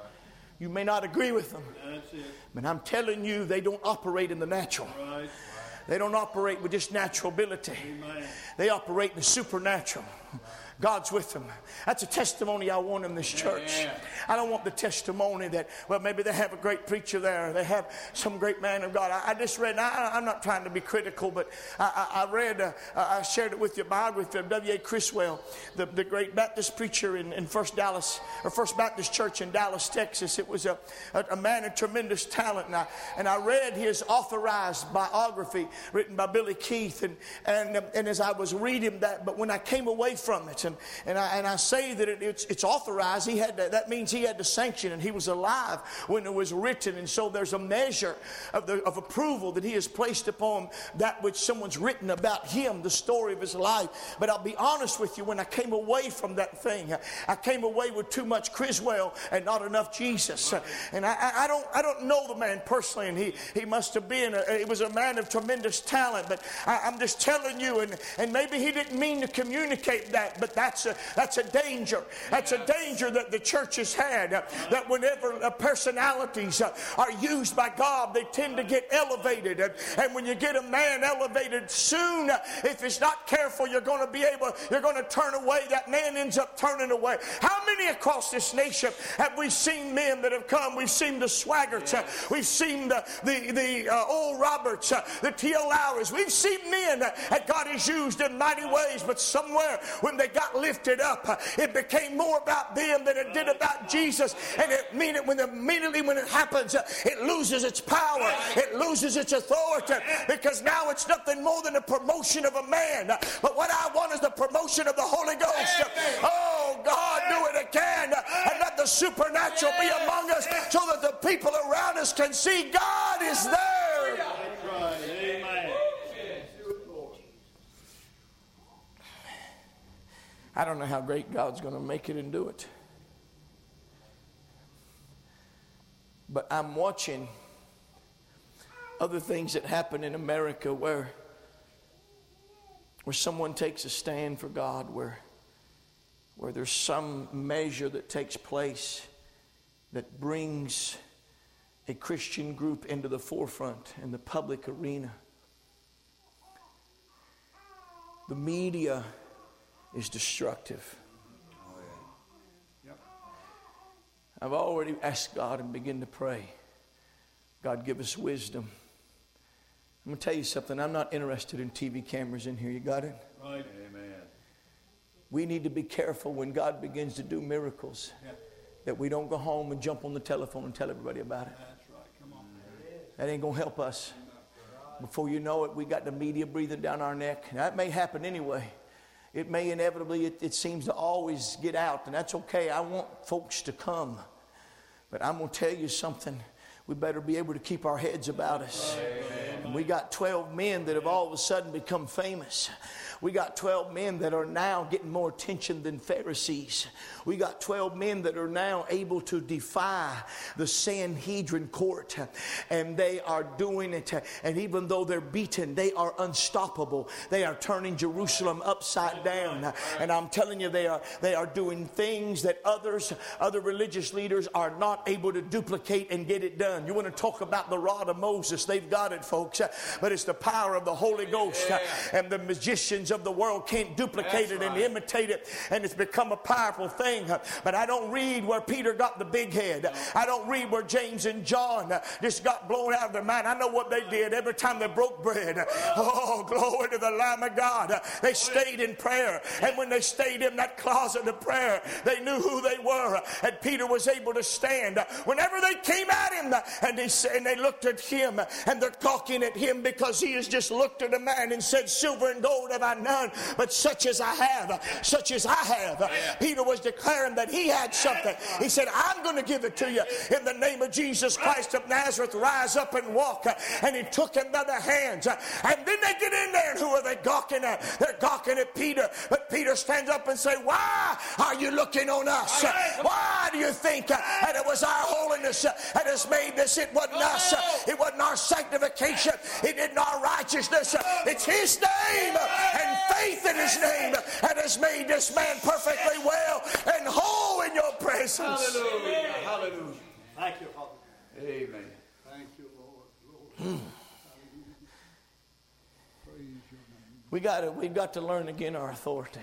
You may not agree with them, That's it. but I'm telling you, they don't operate in the natural. Right. They don't operate with just natural ability. Amen. They operate in the supernatural. God's with them. That's a testimony I want in this church. Yeah. I don't want the testimony that, well, maybe they have a great preacher there. Or they have some great man of God. I, I just read, I, I'm not trying to be critical, but I, I, I read, uh, I shared it with you, a biography of W A Criswell, the, the great Baptist preacher in, in First Dallas, or First Baptist Church in Dallas, Texas. It was a, a, a man of tremendous talent. And I, and I read his authorized biography written by Billy Keith. And, and, and as I was reading that, but when I came away from it, and, and, I, and I say that it, it's, it's authorized, he had to, that means he had to sanction, and he was alive when it was written. And so there's a measure of, the, of approval that he has placed upon that which someone's written about him, the story of his life. But I'll be honest with you, when I came away from that thing, I came away with too much Criswell and not enough Jesus. And I, I don't I don't know the man personally, and he, he must have been, a, he was a man of tremendous talent. But I, I'm just telling you, and, and maybe he didn't mean to communicate that, but that's a, that's a danger. That's a danger that the church has had, uh, that whenever uh, personalities uh, are used by God, they tend to get elevated. And, and when you get a man elevated soon, uh, if it's not careful, you're going to be able, you're going to turn away. That man ends up turning away. How many across this nation have we seen men that have come? We've seen the Swaggarts. Uh, we've seen the, the, the uh, Oral Roberts, uh, the T L Lowrys. We've seen men uh, that God has used in mighty ways, but somewhere when they got lifted up, uh, it became more about them than it did about Jesus. And it mean it when immediately when it happens, uh, it loses its power, it loses its authority, because now it's nothing more than a promotion of a man. Uh, but what I want is the promotion of the Holy Ghost. Uh, oh God, do it again, uh, and let the supernatural be among us, so that the people around us can see God is there. That's right. Amen. I don't know how great God's going to make it and do it. But I'm watching other things that happen in America where, where someone takes a stand for God, where, where there's some measure that takes place that brings a Christian group into the forefront in the public arena. The media is destructive. I've already asked God and begin to pray. God, give us wisdom. I'm going to tell you something. I'm not interested in T V cameras in here. You got it? Right. Amen. We need to be careful when God begins to do miracles, yeah, that we don't go home and jump on the telephone and tell everybody about it. That's right. Come on. That ain't going to help us. Before you know it, we got the media breathing down our neck. Now, that may happen anyway. It may inevitably, it, it seems to always get out, and that's okay. I want folks to come. But I'm going to tell you something. We better be able to keep our heads about us. Amen. And we got twelve men that have all of a sudden become famous. We got twelve men that are now getting more attention than Pharisees. We got twelve men that are now able to defy the Sanhedrin court. And they are doing it. And even though they're beaten, they are unstoppable. They are turning Jerusalem upside down. And I'm telling you, they are, they are doing things that others, other religious leaders are not able to duplicate and get it done. You want to talk about the rod of Moses? They've got it, folks. But it's the power of the Holy Ghost. Yeah. And the magicians of the world can't duplicate That's it and right. imitate it, and it's become a powerful thing. But I don't read where Peter got the big head. I don't read where James and John just got blown out of their mind. I know what they did every time they broke bread. Oh, glory to the Lamb of God. They stayed in prayer, and when they stayed in that closet of prayer, they knew who they were, and Peter was able to stand. Whenever they came at him and they, and they looked at him, and they're talking at him because he has just looked at a man and said, silver and gold have I none, but such as I have, such as I have. Yeah. Peter was declaring that he had something. He said, I'm going to give it to you. In the name of Jesus Christ of Nazareth, rise up and walk. And he took him by the hands. And then they get in there, and who are they gawking at? They're gawking at Peter. But Peter stands up and says, why are you looking on us? Why do you think that it was our holiness that has made this? It wasn't us. It wasn't our sanctification. It isn't our righteousness. It's his name and faith in his name that has made this man perfectly well and whole in your presence. Hallelujah. Hallelujah. Thank you, Father. Amen. Thank you, Lord. Lord. Praise your name. We got to, we've got to learn again our authority.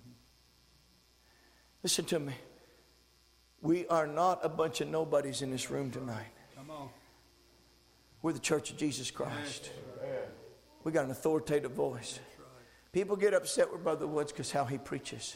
Listen to me. We are not a bunch of nobodies in this room tonight. Come on. We're the Church of Jesus Christ. We got an authoritative voice. People get upset with Brother Woods because how he preaches.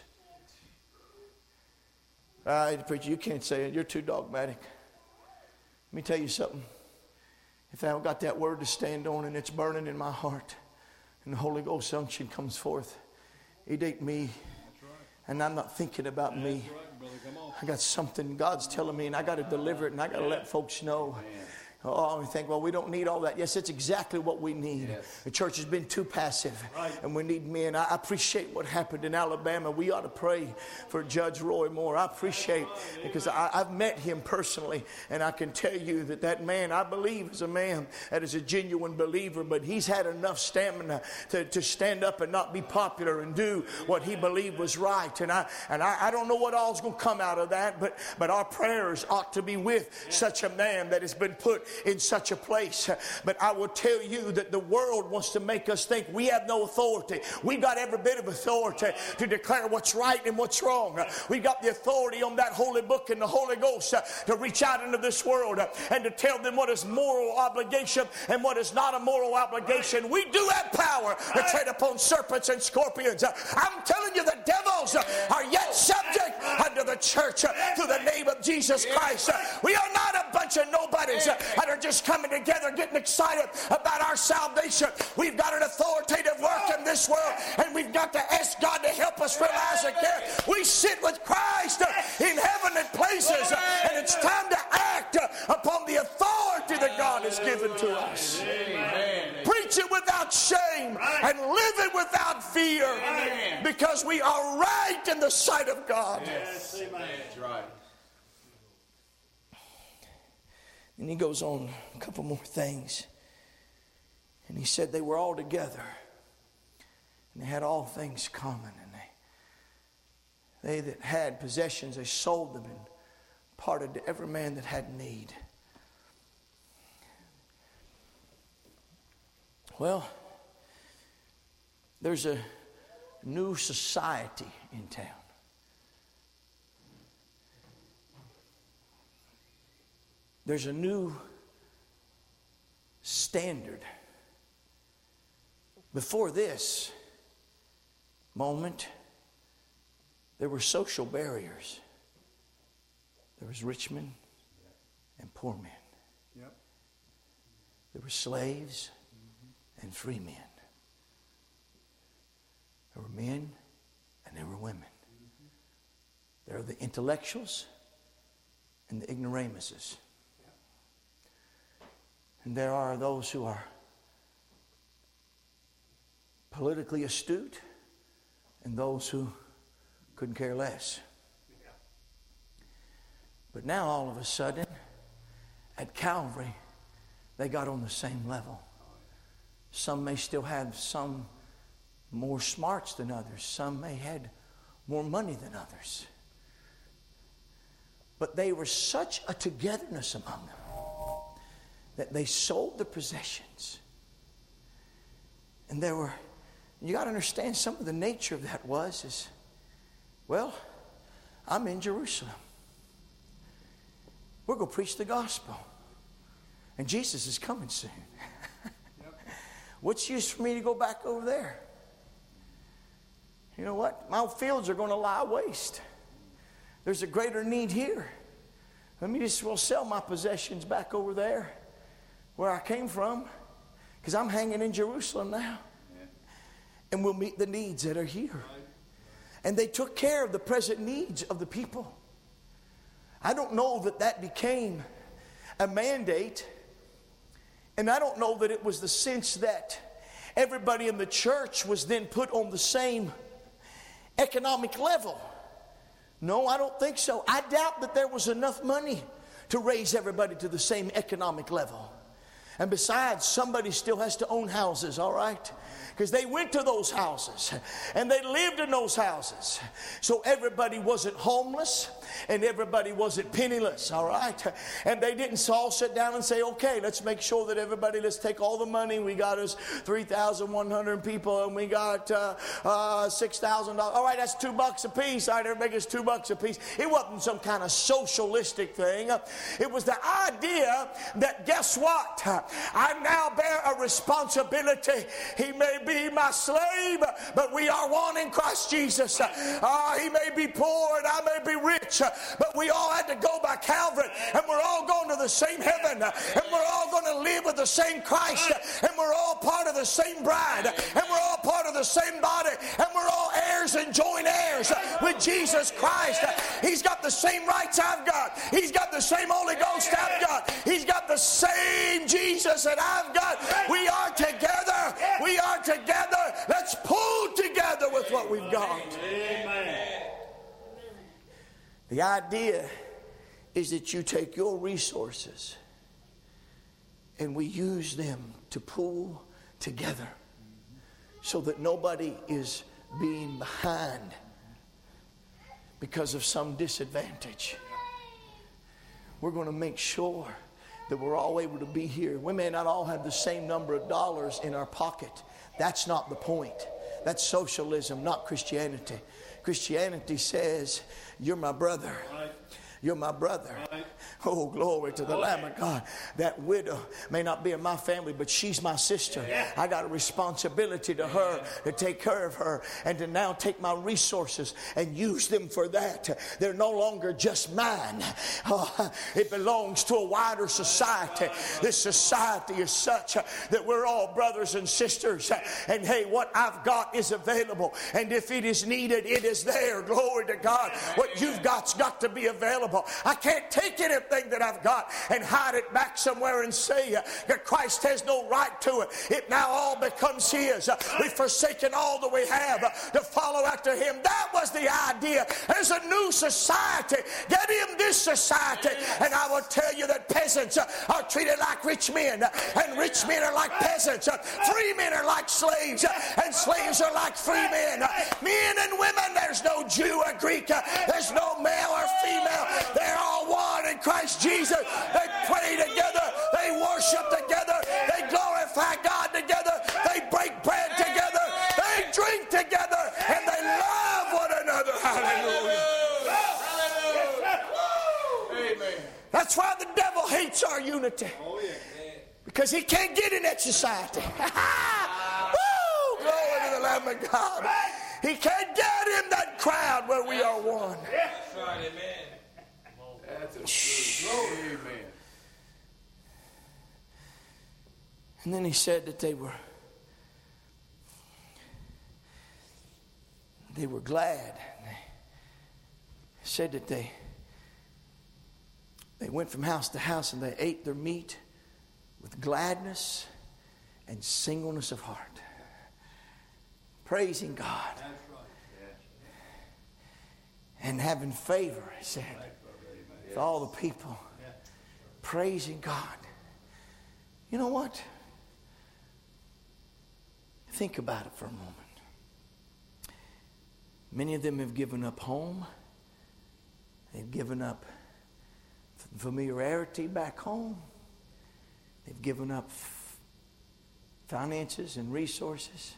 Ah, preacher, you can't say it. You're too dogmatic. Let me tell you something. If I've got that word to stand on and it's burning in my heart, and the Holy Ghost unction comes forth, it ain't me. And I'm not thinking about me. I got something God's telling me, and I got to deliver it, and I got to let folks know. Oh, we think, well, we don't need all that. Yes, it's exactly what we need. Yes. The church has been too passive, right, and we need men. I appreciate what happened in Alabama. We ought to pray for Judge Roy Moore. I appreciate, because I, I've met him personally, and I can tell you that that man, I believe, is a man that is a genuine believer, but he's had enough stamina to, to stand up and not be popular and do what he believed was right. And I and I, I don't know what all's going to come out of that, but, but our prayers ought to be with such a man that has been put in such a place. But I will tell you that the world wants to make us think we have no authority. We've got every bit of authority to declare what's right and what's wrong. We've got the authority on that holy book and the Holy Ghost to reach out into this world and to tell them what is moral obligation and what is not a moral obligation. We do have power to tread upon serpents and scorpions. I'm telling you, the devils are yet subject unto the church through the name of Jesus Christ. We are not a bunch of nobodies that are just coming together getting excited about our salvation. We've got an authoritative work in this world, and we've got to ask God to help us realize again we sit with Christ in heavenly places, and it's time to act upon the authority that God has given to us. Preach preach it without shame and live it without fear. Amen. Because we are right in the sight of God. Yes, amen. That's right. And he goes on a couple more things. And he said they were all together. And they had all things common. And they, they that had possessions, they sold them and parted to every man that had need. Well, there's a new society in town. There's a new standard. Before this moment, there were social barriers. There was rich men and poor men. Yep. There were slaves and free men. There were men and there were women. There are the intellectuals and the ignoramuses. And there are those who are politically astute and those who couldn't care less. But now all of a sudden, at Calvary, they got on the same level. Some may still have some more smarts than others. Some may had more money than others. But they were such a togetherness among them that they sold their possessions. And there were, you got to understand, some of the nature of that was is, well, I'm in Jerusalem. We're going to preach the gospel. And Jesus is coming soon. What's use for me to go back over there? You know what? My fields are going to lie waste. There's a greater need here. Let me just well sell my possessions back over there where I came from, because I'm hanging in Jerusalem now. And we'll meet the needs that are here. And they took care of the present needs of the people. I don't know that that became a mandate. And I don't know that it was the sense that everybody in the church was then put on the same economic level. No, I don't think so. I doubt that there was enough money to raise everybody to the same economic level. And besides, somebody still has to own houses, all right? Because they went to those houses and they lived in those houses. So everybody wasn't homeless and everybody wasn't penniless, all right? And they didn't all sit down and say, okay, let's make sure that everybody, let's take all the money. We got us three thousand one hundred people and we got uh, uh, six thousand dollars. All right, that's two bucks a piece. All right, everybody gets two bucks a piece. It wasn't some kind of socialistic thing. It was the idea that, guess what? I now bear a responsibility. He may be my slave, but we are one in Christ Jesus. Uh, he may be poor and I may be rich, but we all had to go by Calvary, and we're all going to the same heaven, and we're all going to live with the same Christ, and we're all part of the same bride, and we're all part of the same body, and we're all heirs and joint heirs with Jesus Christ. He's got the same rights I've got. He's got the same Holy Ghost I've got. He's got the same Jesus that I've got. We are together. We are together. Let's pull together with what we've got. Amen. The idea is that you take your resources and we use them to pull together so that nobody is being behind because of some disadvantage. We're going to make sure that we're all able to be here. We may not all have the same number of dollars in our pocket. That's not the point. That's socialism, not Christianity. Christianity says, you're my brother. You're my brother. Oh, glory to the Lamb of God. That widow may not be in my family, but she's my sister. I got a responsibility to her to take care of her and to now take my resources and use them for that. They're no longer just mine. Oh, it belongs to a wider society. This society is such that we're all brothers and sisters. And hey, what I've got is available. And if it is needed, it is there. Glory to God. What you've got's got to be available. Bible. I can't take anything that I've got and hide it back somewhere and say uh, that Christ has no right to it. It now all becomes His. Uh, we've forsaken all that we have uh, to follow after Him. That was the idea. There's a new society. Get in this society, and I will tell you that peasants uh, are treated like rich men, uh, and rich men are like peasants. Uh, free men are like slaves, uh, and slaves are like free men. Uh, men and women, there's no Jew or Greek. Uh, there's no male or female. They're all one in Christ Jesus. They pray together. They worship together. They glorify God together. They break bread together. They drink together. And they love one another. Hallelujah. Amen. That's why the devil hates our unity. Because he can't get in that society. Woo! Glory to the Lamb of God. He can't get in that crowd where we are one. That's right, amen. That's a good glory, amen. And then he said that they were they were glad. They said that they they went from house to house and they ate their meat with gladness and singleness of heart, praising God and having favor, he said, with all the people, praising God. You know what? Think about it for a moment. Many of them have given up home. They've given up familiarity back home. They've given up f- finances and resources.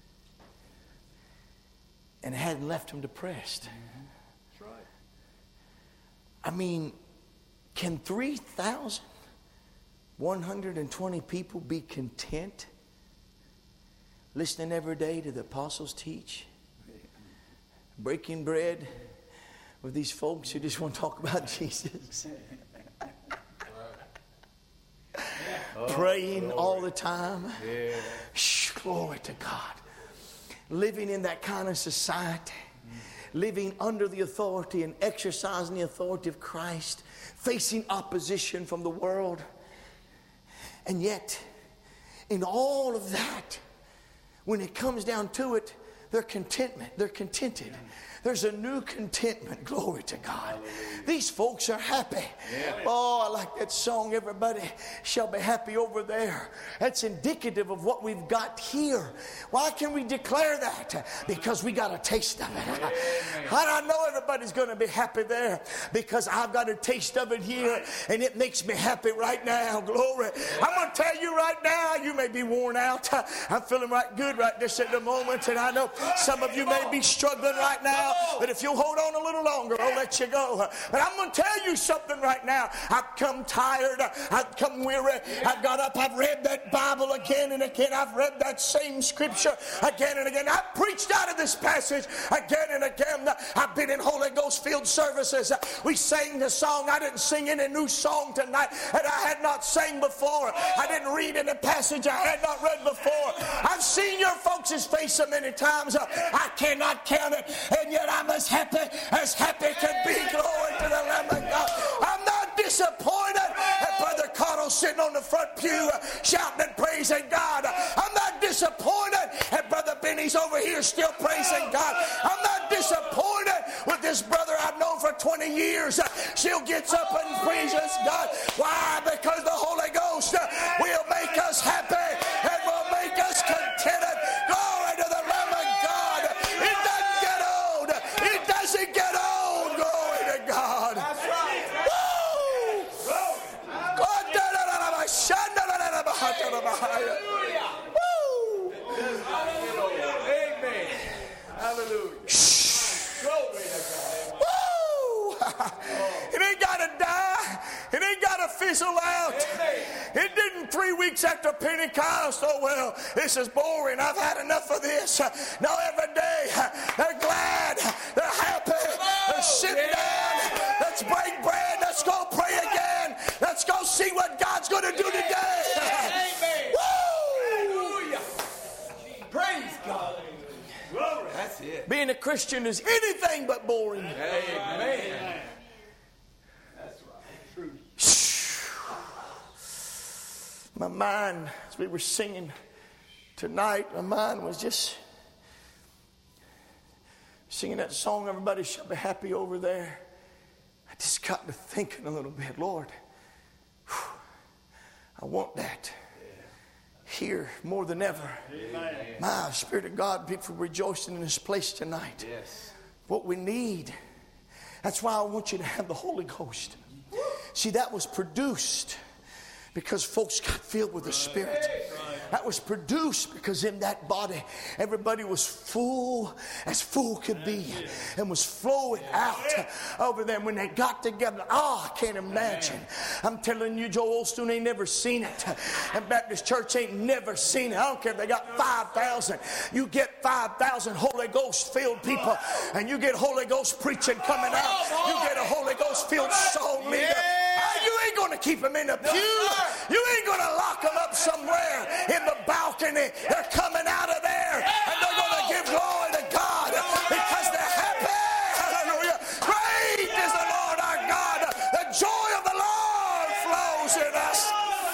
And it hadn't left them depressed. Mm-hmm. That's right. I mean, can three thousand one hundred twenty people be content listening every day to the apostles teach? Breaking bread with these folks who just want to talk about Jesus. Praying all the time. Yeah. Shh, glory to God. Living in that kind of society. Living under the authority and exercising the authority of Christ. Facing opposition from the world. And yet, in all of that, when it comes down to it, they're contentment. They're contented. There's a new contentment. Glory to God. Hallelujah. These folks are happy. Yeah. Oh, I like that song. Everybody shall be happy over there. That's indicative of what we've got here. Why can we declare that? Because we got a taste of it. Amen. I know everybody's going to be happy there because I've got a taste of it here and it makes me happy right now. Glory. I'm going to tell you right now, you may be worn out. I'm feeling right good right this at the moment, and I know some of you may be struggling right now. But if you'll hold on a little longer, I'll let you go. But I'm going to tell you something right now. I've come tired. I've come weary. I've got up. I've read that Bible again and again. I've read that same scripture again and again. I've preached out of this passage again and again. I've been in Holy Ghost filled services. We sang the song. I didn't sing any new song tonight that I had not sang before. I didn't read in a passage I had not read before. I've seen your folks' face so many times. I cannot count it. And yet I'm as happy as happy can be. Glory to the Lamb of God. I'm not disappointed at Brother Cottle sitting on the front pew uh, shouting and praising God. I'm not disappointed at Brother Benny's over here still praising God. I'm not disappointed with this brother I've known for twenty years. Uh, still gets up and praises God. Why? Because the Holy Ghost uh, will make us happy and will make us contented. Glory to the Lamb of God. It doesn't get old. It doesn't get old. Glory to God. That's right. Woo! Woo! Amen. Hallelujah. Glory to God. Woo! It ain't got to die. It ain't got to fizzle out. It didn't three weeks after Pentecost. Oh, well, this is boring. I've had enough of this. No, every day they're glad. They're happy. They're sitting down. Let's break bread. Let's go pray again. Let's go see what God's going to do today. Amen. Woo! Hallelujah. Praise God. Glory. That's it. Being a Christian is anything but boring. Amen. mind, as we were singing tonight, my mind was just singing that song, Everybody Shall Be Happy Over There. I just got to thinking a little bit, Lord, whew, I want that here more than ever. Amen. My Spirit of God, people rejoicing in this place tonight. Yes. What we need. That's why I want you to have the Holy Ghost. See, that was produced because folks got filled with the Spirit. That was produced because in that body, everybody was full as full could be and was flowing out over them when they got together. Oh, I can't imagine. I'm telling you, Joel Osteen ain't never seen it. And Baptist Church ain't never seen it. I don't care if they got five thousand. You get five thousand Holy Ghost filled people and you get Holy Ghost preaching coming out. You get a Holy Ghost filled soul leader. You ain't going to keep them in the pew. You ain't going to lock them up somewhere in the balcony. They're coming out of there and they're going to give glory to God because they're happy. Hallelujah. Great is the Lord our God. The joy of the Lord flows in us.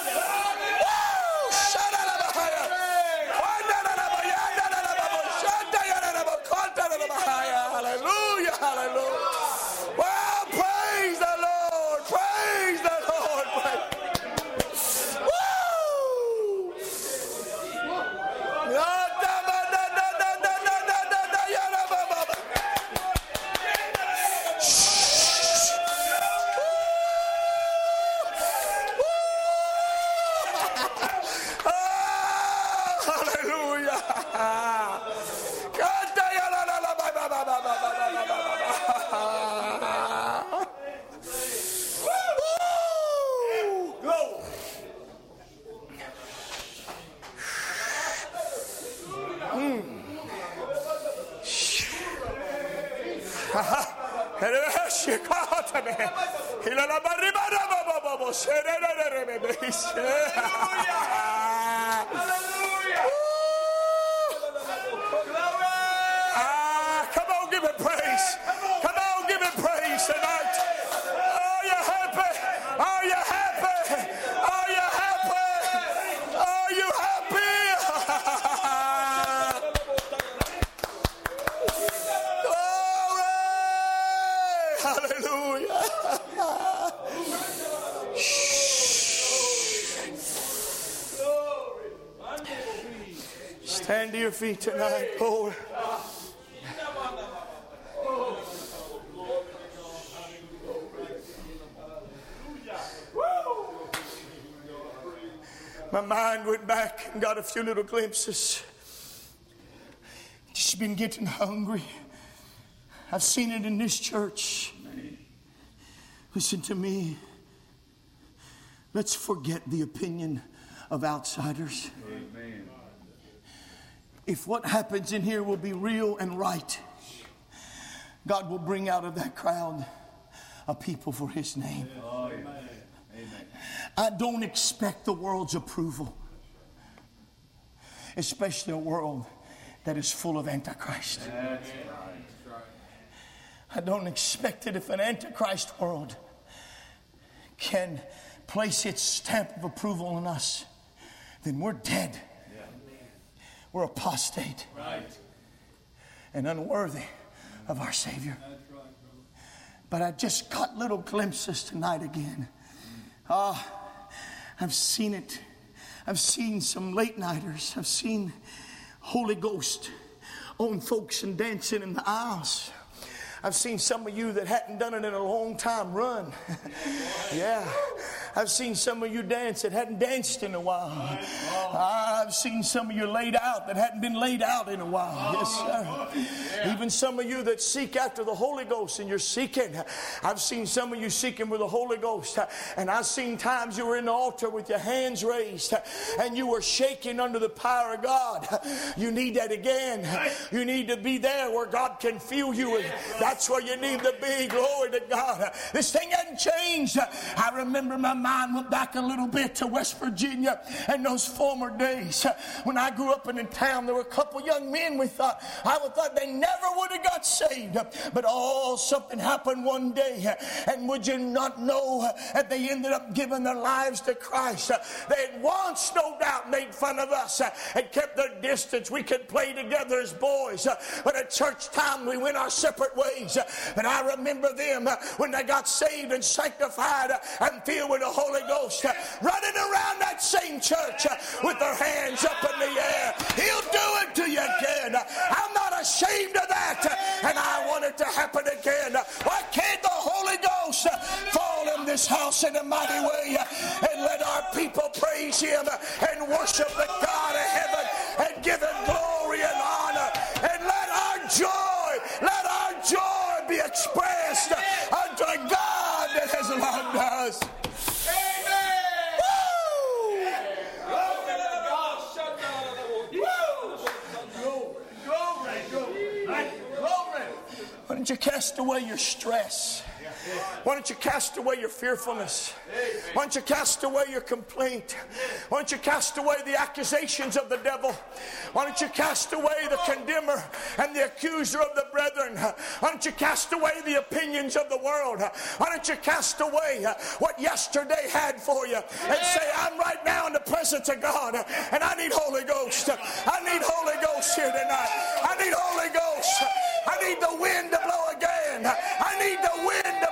Hallelujah. Hallelujah. Well, praise the Lord. Praise the Lord. Praise. Woo! Hallelujah. Ah, come on, give it praise. Come on, give it praise tonight. Are you happy? Are you happy? Are you happy? Are you happy? Glory! Hallelujah! Stand to your feet tonight, Lord. My mind went back and got a few little glimpses. Just been getting hungry. I've seen it in this church. Listen to me. Let's forget the opinion of outsiders. Amen. If what happens in here will be real and right, God will bring out of that crowd a people for His name. Oh, yeah. Amen. I don't expect the world's approval, especially a world that is full of Antichrist. That's right. I don't expect it if an Antichrist world can place its stamp of approval on us, then we're dead. We're apostate, right, and unworthy of our Savior. But I just got little glimpses tonight again. Ah, oh, I've seen it. I've seen some late nighters. I've seen Holy Ghost on folks and dancing in the aisles. I've seen some of you that hadn't done it in a long time run. Yeah. I've seen some of you dance that hadn't danced in a while. I've seen some of you laid out that hadn't been laid out in a while. Yes, sir. Even some of you that seek after the Holy Ghost and you're seeking. I've seen some of you seeking with the Holy Ghost. And I've seen times you were in the altar with your hands raised and you were shaking under the power of God. You need that again. You need to be there where God can feel you. That's where you need to be. Glory to God. This thing hasn't changed. I remember my mind went back a little bit to West Virginia and those former days. When I grew up in a town, there were a couple young men we thought, I would thought they never would have got saved. But oh, something happened one day. And would you not know that they ended up giving their lives to Christ? They had once, no doubt, made fun of us and kept their distance. We could play together as boys. But at church time, we went our separate ways. But I remember them when they got saved and sanctified and filled with the Holy Ghost, running around that same church with their hands up in the air. He'll do it to you again. I'm not ashamed of that, and I want it to happen again. Why can't the Holy Ghost fall in this house in a mighty way and let our people praise Him and worship the God of heaven and give Him glory and honor, and let our joy, let our joy be expressed unto a God that has loved us. Why don't you cast away your stress? Why don't you cast away your fearfulness? Why don't you cast away your complaint? Why don't you cast away the accusations of the devil? Why don't you cast away the condemner and the accuser of the brethren? Why don't you cast away the opinions of the world? Why don't you cast away what yesterday had for you and say, I'm right now in the presence of God and I need Holy Ghost. I need Holy Ghost here tonight. I need Holy Ghost. I need the wind to blow again. I need the wind to blow it.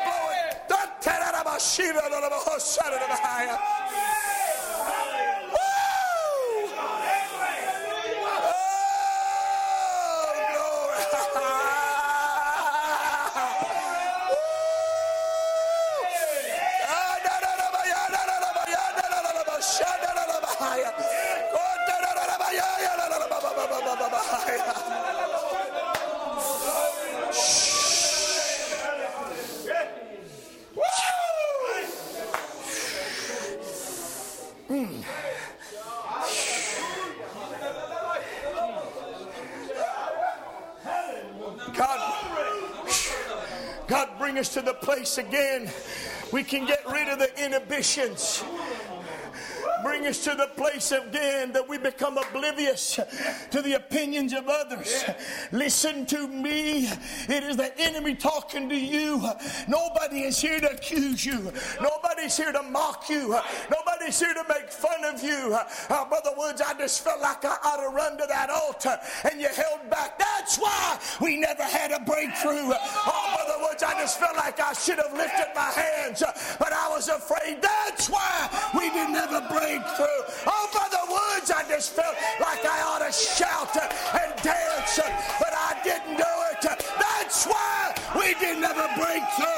God, bring us to the place again we can get rid of the inhibitions. Bring us to the place again that we become oblivious to the opinions of others. Listen to me. It is the enemy talking to you. Nobody is here to accuse you. Nobody's here to mock you. Nobody's here to make fun of you. Uh, Brother Woods, I just felt like I ought to run to that altar and you held back. That's why we never had a breakthrough. Oh, Brother Woods, I just felt like I should have lifted my hands, but I was afraid. That's why we didn't have a breakthrough. Oh, Brother Woods, I just felt like I ought to shout and dance, but I didn't do it. That's why we didn't have a breakthrough.